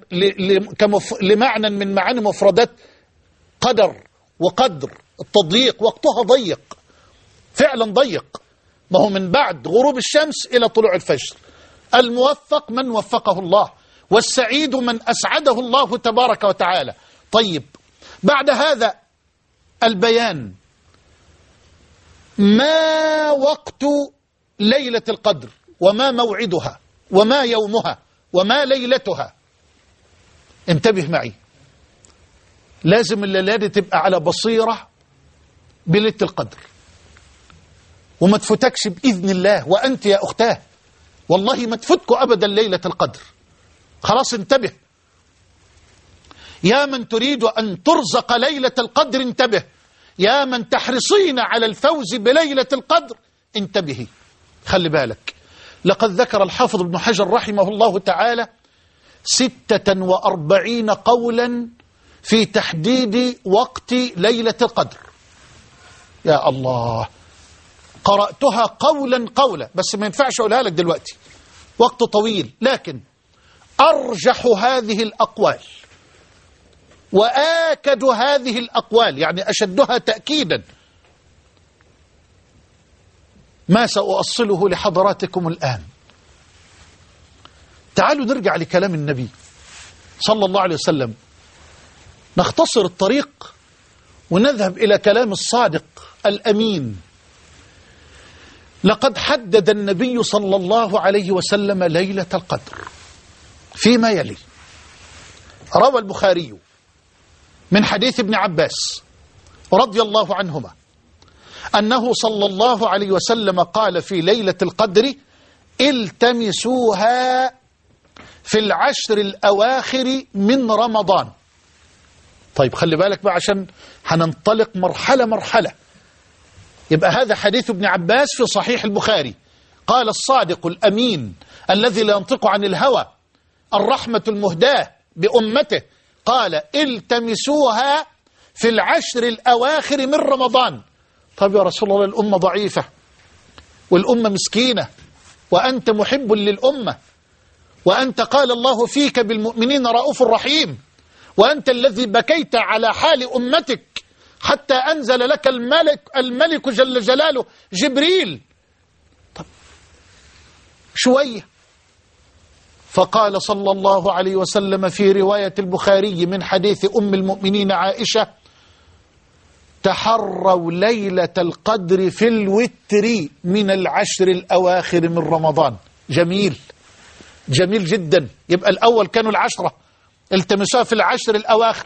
لمعنى من معاني مفردات قدر وقدر. التضييق وقتها ضيق، فعلا ضيق. ما هو من بعد غروب الشمس إلى طلوع الفجر. الموفق من وفقه الله، والسعيد من أسعده الله تبارك وتعالى. طيب، بعد هذا البيان، ما وقت ليلة القدر وما موعدها وما يومها وما ليلتها؟ انتبه معي، لازم الليلة دي تبقى على بصيرة بليلة القدر، وما تفوتكش بإذن الله. وأنت يا أختاه والله ما تفوتك أبدا ليلة القدر. خلاص انتبه يا من تريد أن ترزق ليلة القدر، انتبه يا من تحرصين على الفوز بليلة القدر، انتبهي، خلي بالك. لقد ذكر الحافظ ابن حجر رحمه الله تعالى ستة وأربعين قولا في تحديد وقت ليلة القدر. يا الله، قرأتها قولا قولا، بس ما ينفعش أقولها لك دلوقتي، وقت طويل. لكن أرجح هذه الأقوال وآكد هذه الأقوال، يعني أشدها تأكيدا، ما سأؤصله لحضراتكم الآن. تعالوا نرجع لكلام النبي صلى الله عليه وسلم، نختصر الطريق ونذهب إلى كلام الصادق الأمين. لقد حدد النبي صلى الله عليه وسلم ليلة القدر فيما يلي. روى البخاري من حديث ابن عباس رضي الله عنهما أنه صلى الله عليه وسلم قال في ليلة القدر: التمسوها في العشر الأواخر من رمضان. طيب خلي بالك بقى عشان هننطلق مرحلة مرحلة. يبقى هذا حديث ابن عباس في صحيح البخاري. قال الصادق الأمين الذي لا ينطق عن الهوى، الرحمة المهداة بأمته، قال: التمسوها في العشر الأواخر من رمضان. طب يا رسول الله، الأمة ضعيفة والأمة مسكينة، وأنت محب للأمة، وأنت قال الله فيك بالمؤمنين رؤوف رحيم، وأنت الذي بكيت على حال أمتك حتى أنزل لك الملك الملك جل جلاله جبريل. طب شوية. فقال صلى الله عليه وسلم في رواية البخاري من حديث أم المؤمنين عائشة: تحروا ليلة القدر في الوتر من العشر الأواخر من رمضان. جميل، جميل جدا. يبقى الأول كانوا العشرة، التمسوها في العشر الأواخر.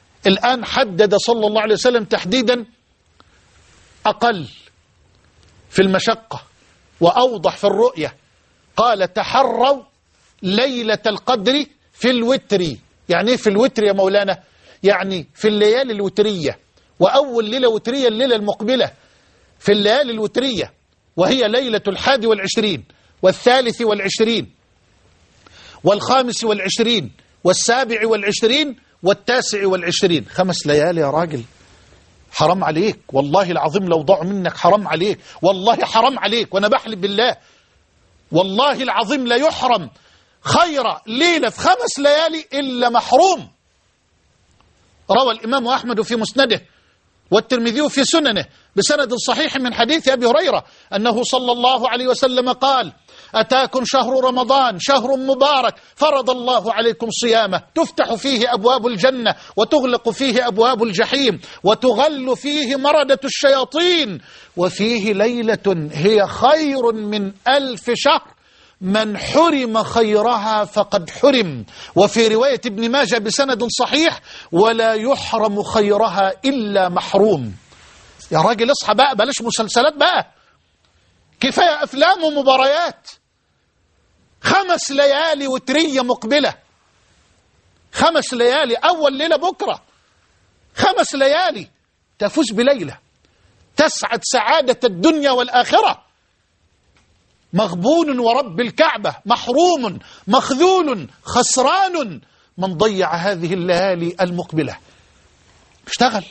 الآن حدد صلى الله عليه وسلم تحديدا أقل، في المشقة وأوضح في الرؤية. قال تحروا ليلة القدر في الوتر. يعني ايه في الوتر يا مولانا؟ يعني في الليالي الوترية، وأول ليلة وترية الليلة المقبلة في الليالي الوترية، وهي ليلة الحادي والعشرين والثالث والعشرين والخامس والعشرين والسابع والعشرين والتاسع والعشرين. خمس ليالي يا راجل، حرام عليك والله العظيم، لو ضاعوا منك حرام عليك، والله حرام عليك، وأنا بحلف بالله والله العظيم لا يحرم خير ليلة في خمس ليالي إلا محروم. روى الإمام أحمد في مسنده والترمذي في سننه بسند صحيح من حديث أبي هريرة أنه صلى الله عليه وسلم قال: أتاكم شهر رمضان شهر مبارك فرض الله عليكم صيامه، تفتح فيه أبواب الجنة وتغلق فيه أبواب الجحيم وتغل فيه مردة الشياطين، وفيه ليلة هي خير من ألف شهر، من حرم خيرها فقد حرم. وفي رواية ابن ماجه بسند صحيح: ولا يحرم خيرها إلا محروم. يا راجل اصحى بقى، بلاش مسلسلات بقى، كفاية أفلام ومباريات. خمس ليالي وترية مقبلة، خمس ليالي، أول ليلة بكرة، خمس ليالي تفوز بليلة تسعد سعادة الدنيا والآخرة. مغبون ورب الكعبة، محروم مخذول خسران من ضيع هذه الليالي المقبلة. اشتغل،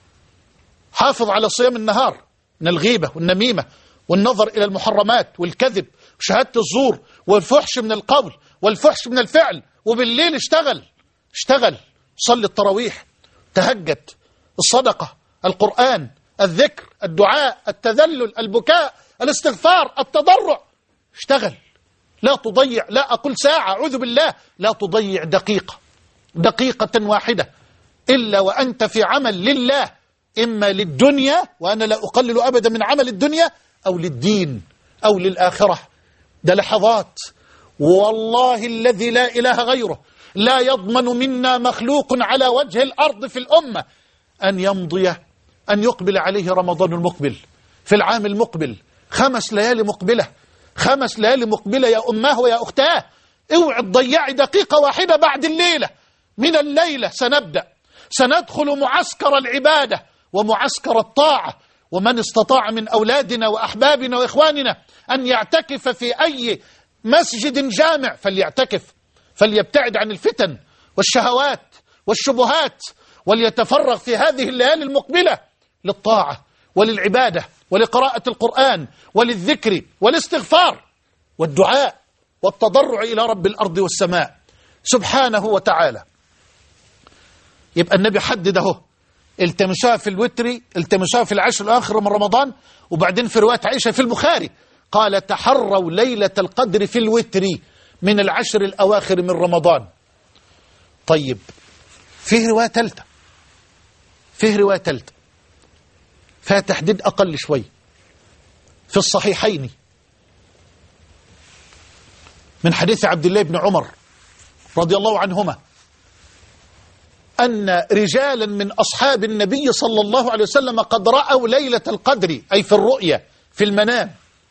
حافظ على صيام النهار من الغيبة والنميمة والنظر إلى المحرمات والكذب وشهادة الزور والفحش من القول والفحش من الفعل. وبالليل اشتغل، اشتغل، صلي التراويح، تهجد، الصدقة، القرآن، الذكر، الدعاء، التذلل، البكاء، الاستغفار، التضرع. اشتغل، لا تضيع، لا أقول ساعة، أعوذ بالله، لا تضيع دقيقة، دقيقة واحدة إلا وأنت في عمل لله، إما للدنيا، وأنا لا أقلل أبدا من عمل الدنيا، أو للدين أو للآخرة. ده لحظات، والله الذي لا إله غيره لا يضمن منا مخلوق على وجه الأرض في الأمة أن يمضي، أن يقبل عليه رمضان المقبل في العام المقبل. خمس ليالي مقبلة، خمس ليالي مقبلة يا أماه ويا أختاه. اوعي تضيعي دقيقة واحدة بعد الليلة. من الليلة سنبدأ، سندخل معسكر العبادة ومعسكر الطاعة. ومن استطاع من أولادنا وأحبابنا وإخواننا أن يعتكف في أي مسجد جامع فليعتكف، فليبتعد عن الفتن والشهوات والشبهات، وليتفرغ في هذه الليالي المقبلة للطاعة وللعبادة ولقراءة القرآن وللذكر والاستغفار والدعاء والتضرع إلى رب الأرض والسماء سبحانه وتعالى. يبقى النبي حدد اهو: التمسوها في الوتر، التمسوها في العشر الآخر من رمضان. وبعدين في رواية عائشة في البخاري قال: تحروا ليلة القدر في الوتر من العشر الأواخر من رمضان. طيب، فيه رواية ثالثة، فيه رواية ثالثة فيها تحديد أقل شوي في الصحيحين من حديث عبد الله بن عمر رضي الله عنهما أن رجالا من أصحاب النبي صلى الله عليه وسلم قد رأوا ليلة القدر، أي في الرؤية في المنام.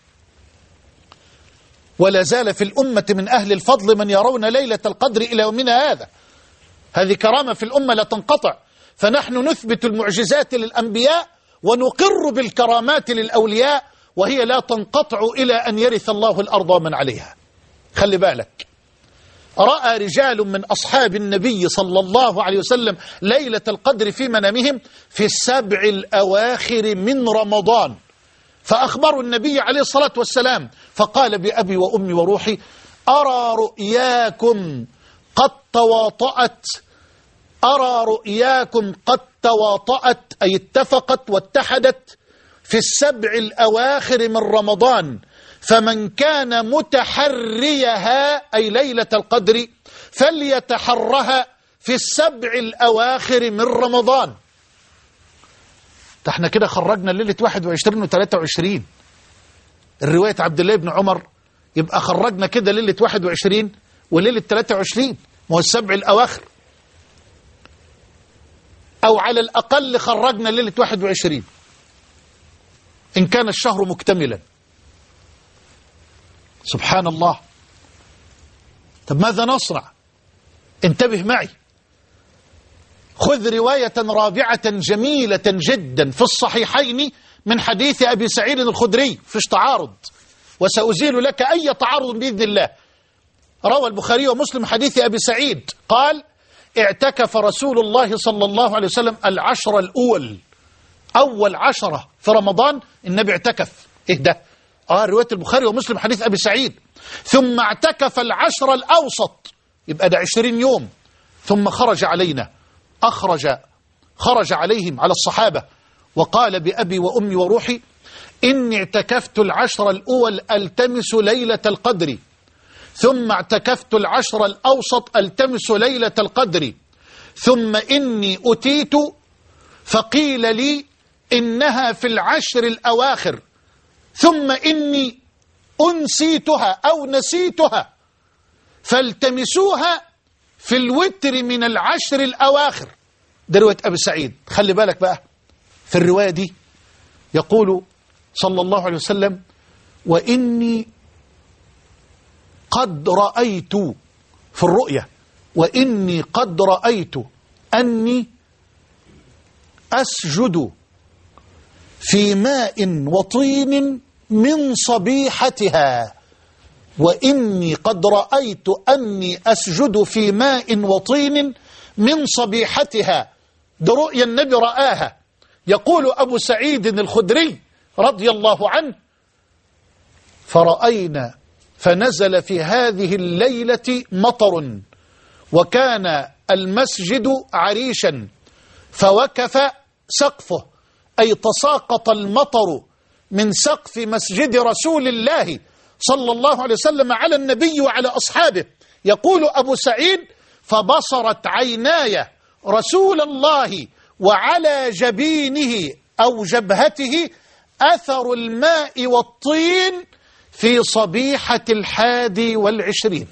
ولا زال في الأمة من أهل الفضل من يرون ليلة القدر إلى يومنا هذا. هذه كرامة في الأمة لا تنقطع. فنحن نثبت المعجزات للأنبياء ونقر بالكرامات للأولياء، وهي لا تنقطع إلى أن يرث الله الأرض ومن عليها. خلي بالك، رأى رجال من أصحاب النبي صلى الله عليه وسلم ليلة القدر في منامهم في السبع الأواخر من رمضان، فأخبروا النبي عليه الصلاة والسلام فقال: بأبي وأمي وروحي أرى رؤياكم قد تواطأت، أرى رؤياكم قد تواطأت، أي اتفقت واتحدت في السبع الأواخر من رمضان، فمن كان متحريها، أي ليلة القدر، فليتحرها في السبع الأواخر من رمضان. احنا كده خرجنا ليلة واحد وعشرين وثلاثة وعشرين، الرواية عبد الله بن عمر، يبقى خرجنا كده ليلة واحد وعشرين وليلة ثلاثة وعشرين، ما هو السبع الأواخر، أو على الأقل خرجنا ليلة واحد وعشرين. إن كان الشهر مكتملا. سبحان الله. طب ماذا نصنع؟ انتبه معي، خذ رواية رابعة جميلة جدا في الصحيحين من حديث أبي سعيد الخدري، فيش تعارض، وسأزيل لك أي تعارض بإذن الله. روى البخاري ومسلم حديث أبي سعيد قال: اعتكف رسول الله صلى الله عليه وسلم العشر الأول، أول عشرة في رمضان النبي اعتكف. إيه ده؟ آه رواية البخاري ومسلم حديث أبي سعيد. ثم اعتكف العشر الأوسط، يبقى ده عشرين يوم. ثم خرج علينا، أخرج خرج عليهم على الصحابة وقال: بأبي وأمي وروحي إني اعتكفت العشر الأول ألتمس ليلة القدر، ثم اعتكفت العشر الأوسط ألتمس ليلة القدر، ثم إني أتيت فقيل لي إنها في العشر الأواخر، ثم إني أنسيتها أو نسيتها فالتمسوها في الوتر من العشر الأواخر. ده رواية أبي سعيد. خلي بالك بقى، في الرواية دي يقول صلى الله عليه وسلم: وإني قد رأيت في الرؤية، وإني قد رأيت أني أسجد في ماء وطين من صبيحتها، وإني قد رأيت أني أسجد في ماء وطين من صبيحتها. ده رؤيا النبي رآها. يقول أبو سعيد الخدري رضي الله عنه: فرأينا فنزل في هذه الليلة مطر، وكان المسجد عريشا فوكف سقفه، أي تساقط المطر من سقف مسجد رسول الله صلى الله عليه وسلم على النبي وعلى أصحابه. يقول أبو سعيد: فبصرت عيناي رسول الله وعلى جبينه أو جبهته أثر الماء والطين في صبيحة الحادي والعشرين.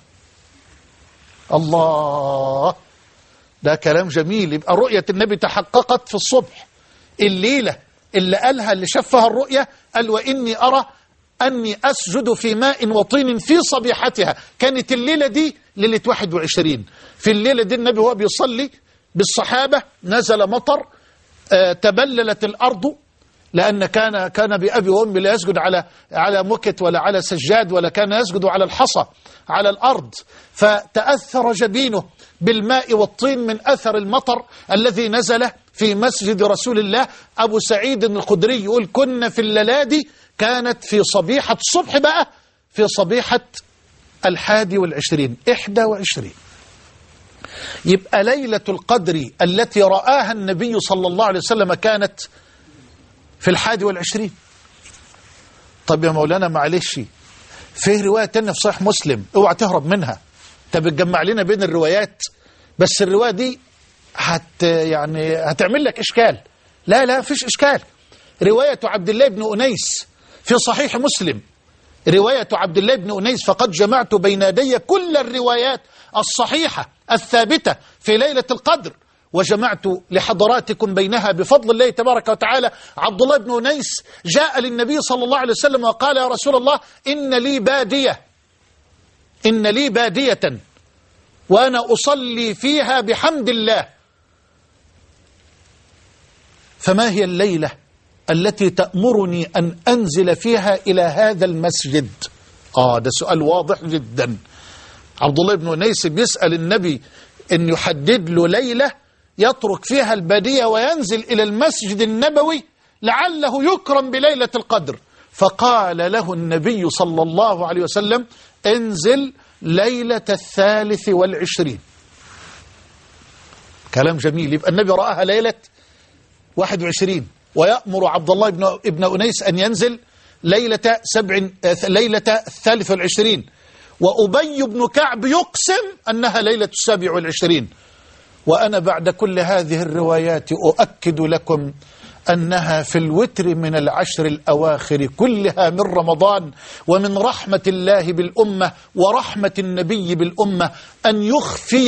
الله، ده كلام جميل. يبقى رؤية النبي تحققت في الصبح. الليلة اللي قالها اللي شافها الرؤية قال: وإني أرى أني أسجد في ماء وطين في صبيحتها. كانت الليلة دي ليلة واحد وعشرين. في الليلة دي النبي هو بيصلي بالصحابة نزل مطر، آه تبللت الأرض، لأن كان كان بأبي وأمي لا يسجد على على مكت ولا على سجاد، ولا كان يسجد على الحصى على الأرض، فتأثر جبينه بالماء والطين من أثر المطر الذي نزل في مسجد رسول الله. أبو سعيد الخدري يقول: كنا في الليلة كانت في صبيحة الصبح، بقى في صبيحة الحادي والعشرين، إحدى وعشرين. يبقى ليلة القدر التي رآها النبي صلى الله عليه وسلم كانت في الحادي والعشرين. طب يا مولانا معلش، فيه رواية تانية في صحيح مسلم، اوعى تهرب منها. انت بتجمع لنا بين الروايات، بس الرواية دي هت يعني هتعمل لك إشكال. لا لا فيش إشكال. رواية عبد الله بن أنيس في صحيح مسلم، رواية عبد الله بن أنيس: فقد جمعت بين يدي كل الروايات الصحيحة الثابتة في ليلة القدر، وجمعت لحضراتكم بينها بفضل الله تبارك وتعالى. عبد الله بن أنيس جاء للنبي صلى الله عليه وسلم وقال: يا رسول الله، إن لي بادية إن لي بادية وأنا أصلي فيها بحمد الله، فما هي الليلة التي تأمرني أن أنزل فيها إلى هذا المسجد؟ آه ده سؤال واضح جدا. عبد الله بن أنيس بيسأل النبي أن يحدد له ليلة يترك فيها البادية وينزل إلى المسجد النبوي لعله يكرم بليلة القدر. فقال له النبي صلى الله عليه وسلم: انزل ليلة الثالث والعشرين. كلام جميل. يبقى النبي رآها ليلة واحد وعشرين، ويأمر عبد الله بن ابن أنيس أن ينزل ليلة سبع ليلة الثالث والعشرين، وأبي بن كعب يقسم أنها ليلة السابع والعشرين. وأنا بعد كل هذه الروايات أؤكد لكم أنها في الوتر من العشر الأواخر كلها من رمضان. ومن رحمة الله بالأمة ورحمة النبي بالأمة أن يخفي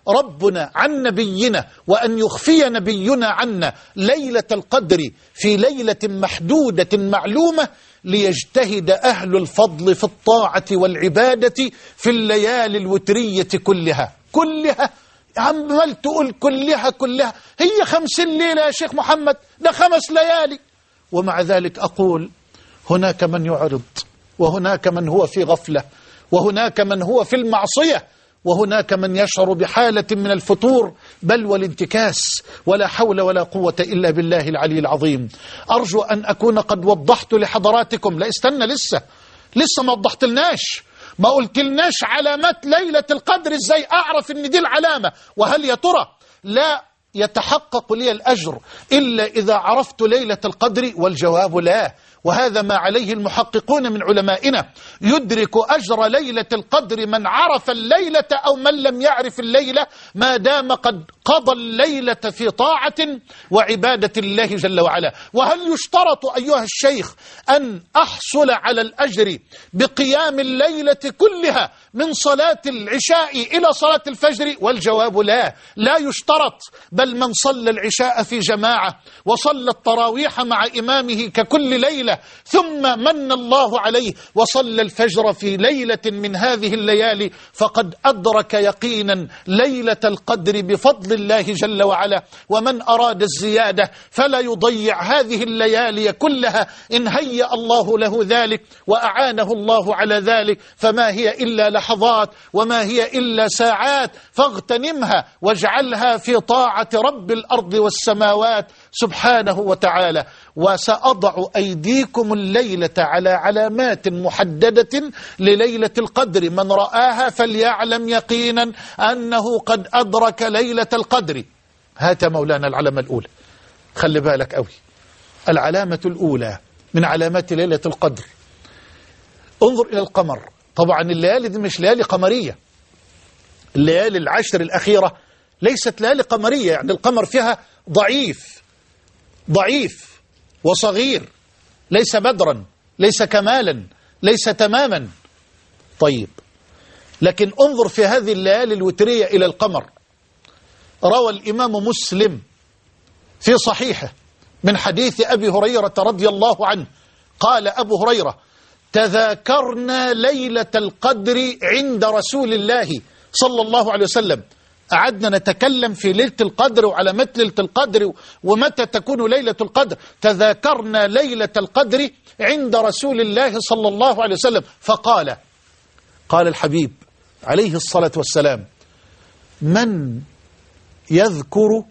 ربنا عن نبينا وأن يخفي نبينا عنا ليلة القدر في ليلة محدودة معلومة ليجتهد أهل الفضل في الطاعة والعبادة في الليالي الوترية كلها كلها. عمال تقول كلها كلها، هي خمسين ليلة يا شيخ محمد، ده خمس ليالي. ومع ذلك أقول هناك من يعرض، وهناك من هو في غفلة، وهناك من هو في المعصية، وهناك من يشعر بحالة من الفتور بل والانتكاس، ولا حول ولا قوة إلا بالله العلي العظيم. أرجو أن أكون قد وضحت لحضراتكم. لا استنى، لسه لسه ما وضحت لناش، ما قلت لناش علامات ليلة القدر. ازاي أعرف ان دي العلامة؟ وهل يا ترى لا يتحقق لي الأجر إلا إذا عرفت ليلة القدر؟ والجواب لا. وهذا ما عليه المحققون من علمائنا. يدرك أجر ليلة القدر من عرف الليلة أو من لم يعرف الليلة، ما دام قد قضى الليلة في طاعة وعبادة الله جل وعلا. وهل يشترط أيها الشيخ أن أحصل على الأجر بقيام الليلة كلها من صلاة العشاء إلى صلاة الفجر؟ والجواب لا، لا يشترط. بل من صلى العشاء في جماعة وصلى التراويح مع إمامه ككل ليلة ثم من الله عليه وصلى الفجر في ليلة من هذه الليالي فقد أدرك يقينا ليلة القدر بفضل الله جل وعلا. ومن أراد الزيادة فلا يضيع هذه الليالي كلها إن هيأ الله له ذلك وأعانه الله على ذلك، فما هي إلا لحظات وما هي إلا ساعات، فاغتنمها واجعلها في طاعة رب الأرض والسماوات سبحانه وتعالى. وسأضع أيديكم الليلة على علامات محددة لليلة القدر، من رآها فليعلم يقينا أنه قد أدرك ليلة القدر. هات مولانا العلامة الأولى، خلي بالك أوي. العلامة الأولى من علامات ليلة القدر، انظر إلى القمر. طبعا الليالي دي مش ليالي قمرية، الليالي العشر الأخيرة ليست ليالي قمرية، يعني القمر فيها ضعيف ضعيف وصغير، ليس بدرا، ليس كمالا، ليس تماما. طيب، لكن انظر في هذه الليالي الوترية إلى القمر. روى الإمام مسلم في صحيحه من حديث أبي هريرة رضي الله عنه قال أبو هريرة: تذاكرنا ليلة القدر عند رسول الله صلى الله عليه وسلم. قعدنا نتكلم في ليلة القدر وعلامات ليلة القدر ومتى تكون ليلة القدر. تذاكرنا ليلة القدر عند رسول الله صلى الله عليه وسلم فقال، قال الحبيب عليه الصلاة والسلام: من يذكر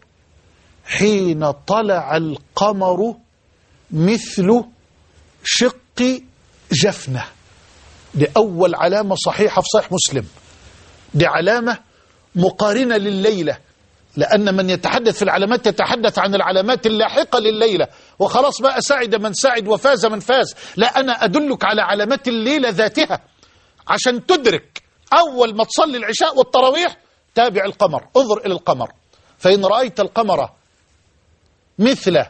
حين طلع القمر مثل شق جفنة. دي أول علامة صحيحة في صحيح مسلم، دي علامة مقارنة لليلة، لأن من يتحدث في العلامات يتحدث عن العلامات اللاحقة لليلة، وخلاص بقى سعد من سعد وفاز من فاز. لا، أنا أدلك على علامات الليلة ذاتها عشان تدرك. أول ما تصلي العشاء والتراويح تابع القمر، انظر إلى القمر، فإن رأيت القمر مثل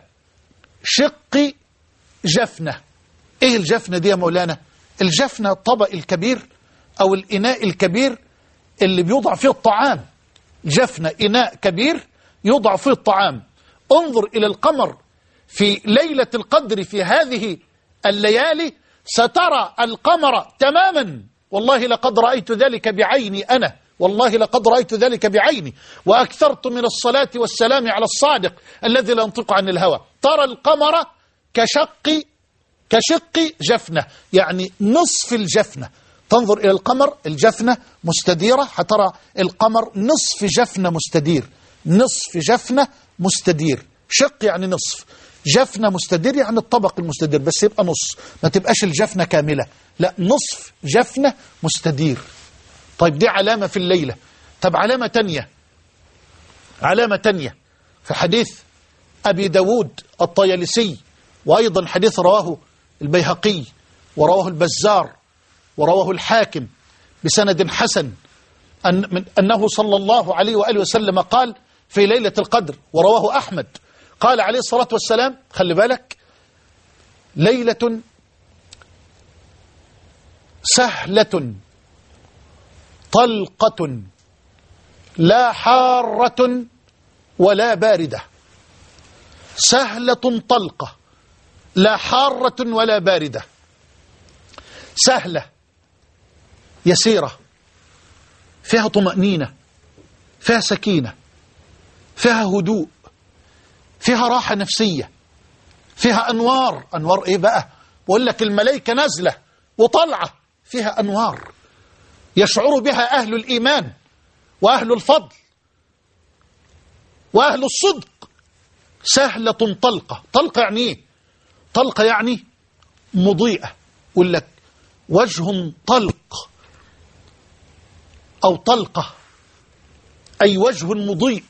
شق جفنة. إيه الجفنة دي يا مولانا؟ الجفنة الطبق الكبير أو الإناء الكبير اللي بيوضع فيه الطعام. جفنة إناء كبير يوضع فيه الطعام. انظر إلى القمر في ليلة القدر في هذه الليالي سترى القمر تماما. والله لقد رأيت ذلك بعيني أنا، والله لقد رأيت ذلك بعيني، وأكثرت من الصلاة والسلام على الصادق الذي لا ينطق عن الهوى. ترى القمر كشق كشق جفنة، يعني نصف الجفنة. تنظر إلى القمر، الجفنة مستديرة، هترى القمر نصف جفنة مستدير، نصف جفنة مستدير. شق يعني نصف، جفنة مستدير يعني الطبق المستدير، بس يبقى نص، ما تبقاش الجفنة كاملة، لا، نصف جفنة مستدير. طيب دي علامة في الليلة. طب علامة تانية، علامة تانية في حديث أبي داود الطيالسي، وأيضا حديث رواه البيهقي ورواه البزار ورواه الحاكم بسند حسن، أن من أنه صلى الله عليه وآله وسلم قال في ليلة القدر، ورواه أحمد، قال عليه الصلاة والسلام: خلي بالك، ليلة سهلة طلقة لا حارة ولا باردة، سهلة طلقة، لا حارة ولا باردة، سهلة يسيرة، فيها طمأنينة، فيها سكينة، فيها هدوء، فيها راحة نفسية، فيها أنوار. أنوار إيه بقى؟ بقول لك الملائكة نازلة وطلعة، فيها أنوار يشعر بها أهل الإيمان وأهل الفضل وأهل الصدق. سهلة طلقة. طلقة يعني إيه؟ طلقة يعني مضيئة. يقول لك وجه طلق أو طلقة، أي وجه مضيء.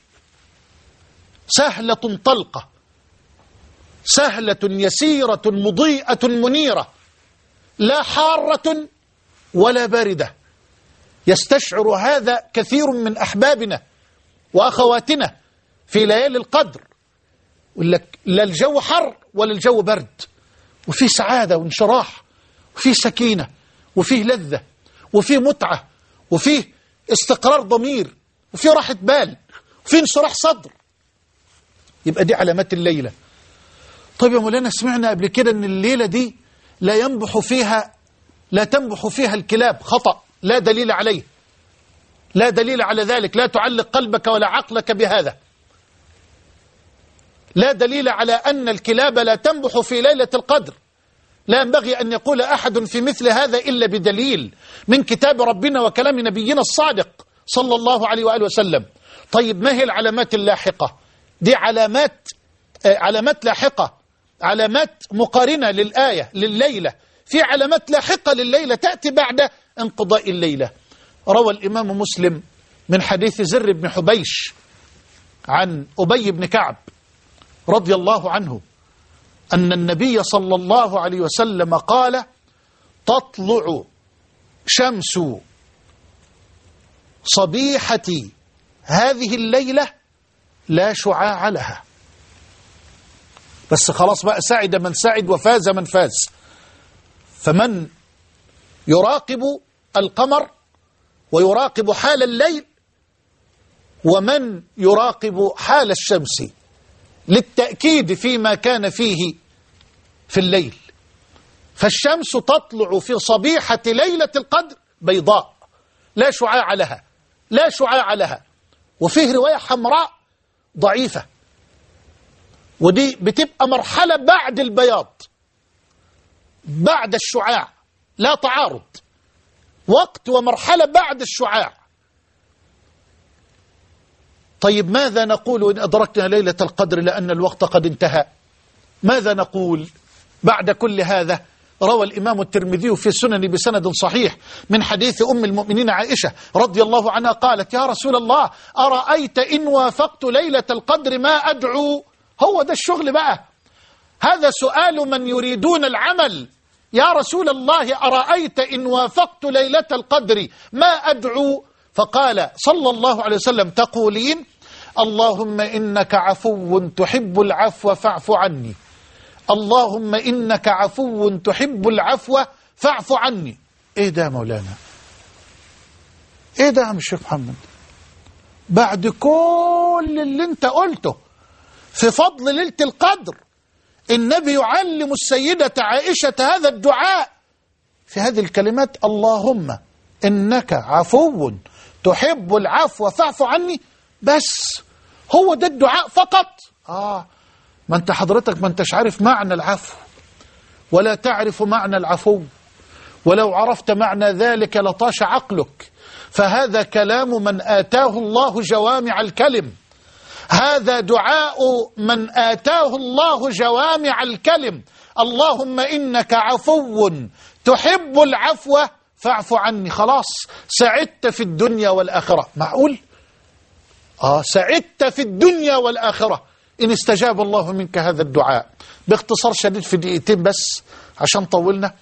سهلة طلقة، سهلة يسيرة مضيئة منيرة، لا حارة ولا باردة. يستشعر هذا كثير من أحبابنا وأخواتنا في ليالي القدر. يقول لك لا الجو حر ولا الجو برد، وفيه سعادة وانشراح، وفيه سكينة، وفيه لذة، وفيه متعة، وفيه استقرار ضمير، وفيه راحة بال، وفيه انشراح صدر. يبقى دي علامات الليلة. طيب يا مولانا سمعنا قبل كده ان الليلة دي لا ينبح فيها لا تنبح فيها الكلاب. خطأ، لا دليل عليه، لا دليل على ذلك. لا تعلق قلبك ولا عقلك بهذا. لا دليل على أن الكلاب لا تنبح في ليلة القدر. لا ينبغي أن يقول أحد في مثل هذا إلا بدليل من كتاب ربنا وكلام نبينا الصادق صلى الله عليه وآله وسلم. طيب ما هي العلامات اللاحقة؟ دي علامات آه علامات لاحقة، علامات مقارنة للآية لليلة. في علامات لاحقة لليلة تأتي بعد انقضاء الليلة. روى الإمام مسلم من حديث زر بن حبيش عن أبي بن كعب رضي الله عنه أن النبي صلى الله عليه وسلم قال: تطلع شمس صبيحة هذه الليلة لا شعاع لها. بس خلاص بقى، سعد من سعد وفاز من فاز. فمن يراقب القمر ويراقب حال الليل، ومن يراقب حال الشمس للتأكيد فيما كان فيه في الليل. فالشمس تطلع في صبيحة ليلة القدر بيضاء لا شعاع لها، لا شعاع لها. وفيه رواية حمراء ضعيفة، ودي بتبقى مرحلة بعد البياض، بعد الشعاع، لا تعارض، وقت ومرحلة بعد الشعاع. طيب ماذا نقول إن أدركنا ليلة القدر لأن الوقت قد انتهى؟ ماذا نقول بعد كل هذا؟ روى الإمام الترمذي في سنن بسند صحيح من حديث أم المؤمنين عائشة رضي الله عنها قالت: يا رسول الله، أرأيت إن وافقت ليلة القدر ما أدعو؟ هو ده الشغل بقى، هذا سؤال من يريدون العمل. يا رسول الله، أرأيت إن وافقت ليلة القدر ما أدعو؟ فقال صلى الله عليه وسلم: تقولين اللهم إنك عفو تحب العفو فاعف عني، اللهم إنك عفو تحب العفو فاعف عني. إيه ده مولانا؟ إيه ده يا عم الشيخ محمد؟ بعد كل اللي انت قلته في فضل ليلة القدر، النبي يعلم السيدة عائشة هذا الدعاء في هذه الكلمات: اللهم إنك عفو تحب العفو فاعف عني. بس هو ده الدعاء فقط؟ آه ما انت حضرتك ما انتش عارف معنى العفو ولا تعرف معنى العفو، ولو عرفت معنى ذلك لطاش عقلك. فهذا كلام من آتاه الله جوامع الكلم، هذا دعاء من آتاه الله جوامع الكلم. اللهم إنك عفو تحب العفو فاعف عني. خلاص سعدت في الدنيا والآخرة. معقول؟ آه سعدت في الدنيا والآخرة إن استجاب الله منك هذا الدعاء. باختصار شديد في دقيقتين بس عشان طولنا.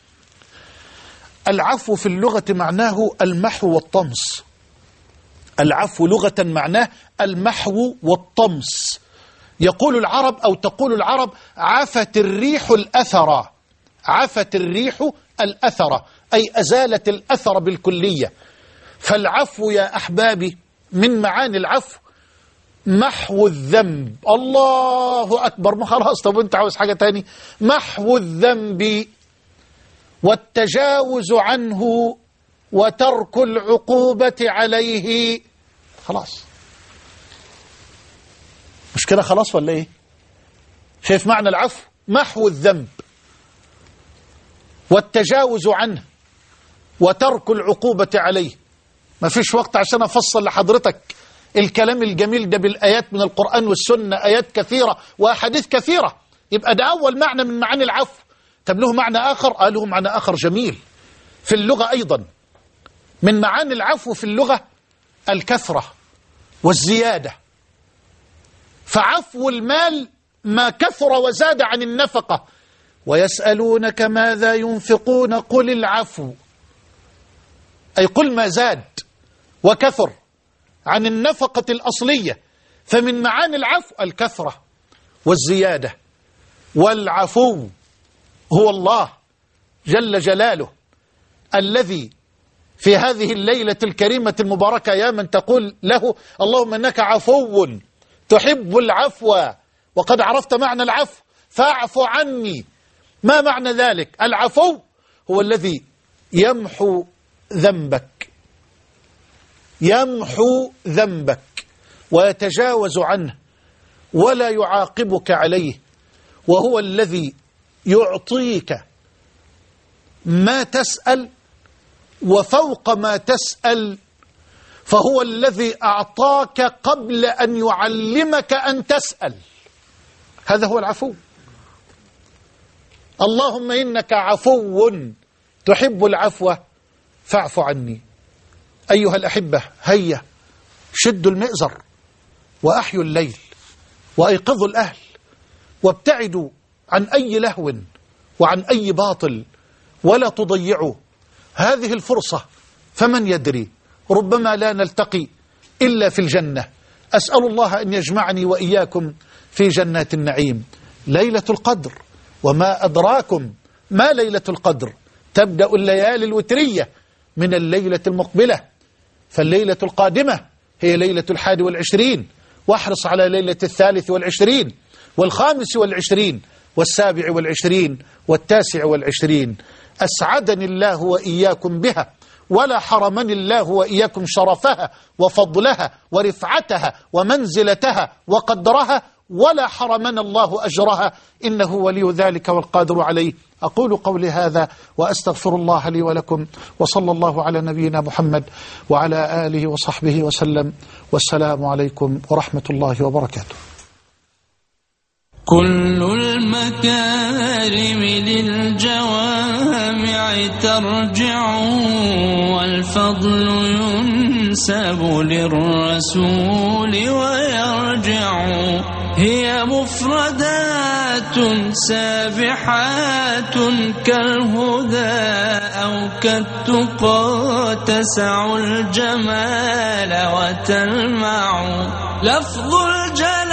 العفو في اللغة معناه المحو والطمس. العفو لغة معناه المحو والطمس. يقول العرب أو تقول العرب: عفت الريح الأثر. عفت الريح الأثر أي أزالت الأثر بالكلية. فالعفو يا أحبابي من معاني العفو محو الذنب. الله أكبر. ما خلاص، طب أنت عاوز حاجة تاني؟ محو الذنب والتجاوز عنه وترك العقوبة عليه. خلاص، مش كده خلاص ولا إيه؟ شايف معنى العفو؟ محو الذنب والتجاوز عنه وترك العقوبة عليه. ما فيش وقت عشان أفصل لحضرتك الكلام الجميل ده بالآيات من القرآن والسنة، آيات كثيرة وأحاديث كثيرة. يبقى ده أول معنى من معاني العفو. طب له معنى آخر؟ قال له معنى آخر جميل في اللغة أيضا. من معاني العفو في اللغة الكثرة والزيادة. فعفو المال ما كثر وزاد عن النفقة. ويسألونك ماذا ينفقون قل العفو، أي قل ما زاد وكثر عن النفقة الأصلية. فمن معاني العفو الكثرة والزيادة. والعفو هو الله جل جلاله الذي في هذه الليلة الكريمة المباركة يا من تقول له اللهم إنك عفو تحب العفو وقد عرفت معنى العفو فاعف عني. ما معنى ذلك؟ العفو هو الذي يمحو ذنبك، يمحو ذنبك ويتجاوز عنه ولا يعاقبك عليه، وهو الذي يعطيك ما تسأل وفوق ما تسأل، فهو الذي أعطاك قبل أن يعلمك أن تسأل. هذا هو العفو. اللهم إنك عفو تحب العفو فاعف عني. أيها الأحبة، هيا شدوا المئزر وأحيوا الليل وأيقظوا الأهل وابتعدوا عن أي لهو وعن أي باطل، ولا تضيعوا هذه الفرصة، فمن يدري ربما لا نلتقي إلا في الجنة. أسأل الله أن يجمعني وإياكم في جنات النعيم. ليلة القدر، وما أدراكم ما ليلة القدر، تبدأ الليالي الوترية من الليلة المقبلة، فالليلة القادمة هي ليلة الحادي والعشرين، واحرص على ليلة الثالث والعشرين والخامس والعشرين والسابع والعشرين والتاسع والعشرين. أسعدني الله وإياكم بها، ولا حرمني الله وإياكم شرفها وفضلها ورفعتها ومنزلتها وقدرها، ولا حرمنا الله أجرها، إنه ولي ذلك والقادر عليه. أقول قولي هذا وأستغفر الله لي ولكم، وصلى الله على نبينا محمد وعلى آله وصحبه وسلم، والسلام عليكم ورحمة الله وبركاته. كل المكارم للجوامع ترجع، والفضل ينسب للرسول ويرجع. هي مفردات سابحات كالهدى أو كالتقى، تسع الجمال وتلمع. لفظ الجلال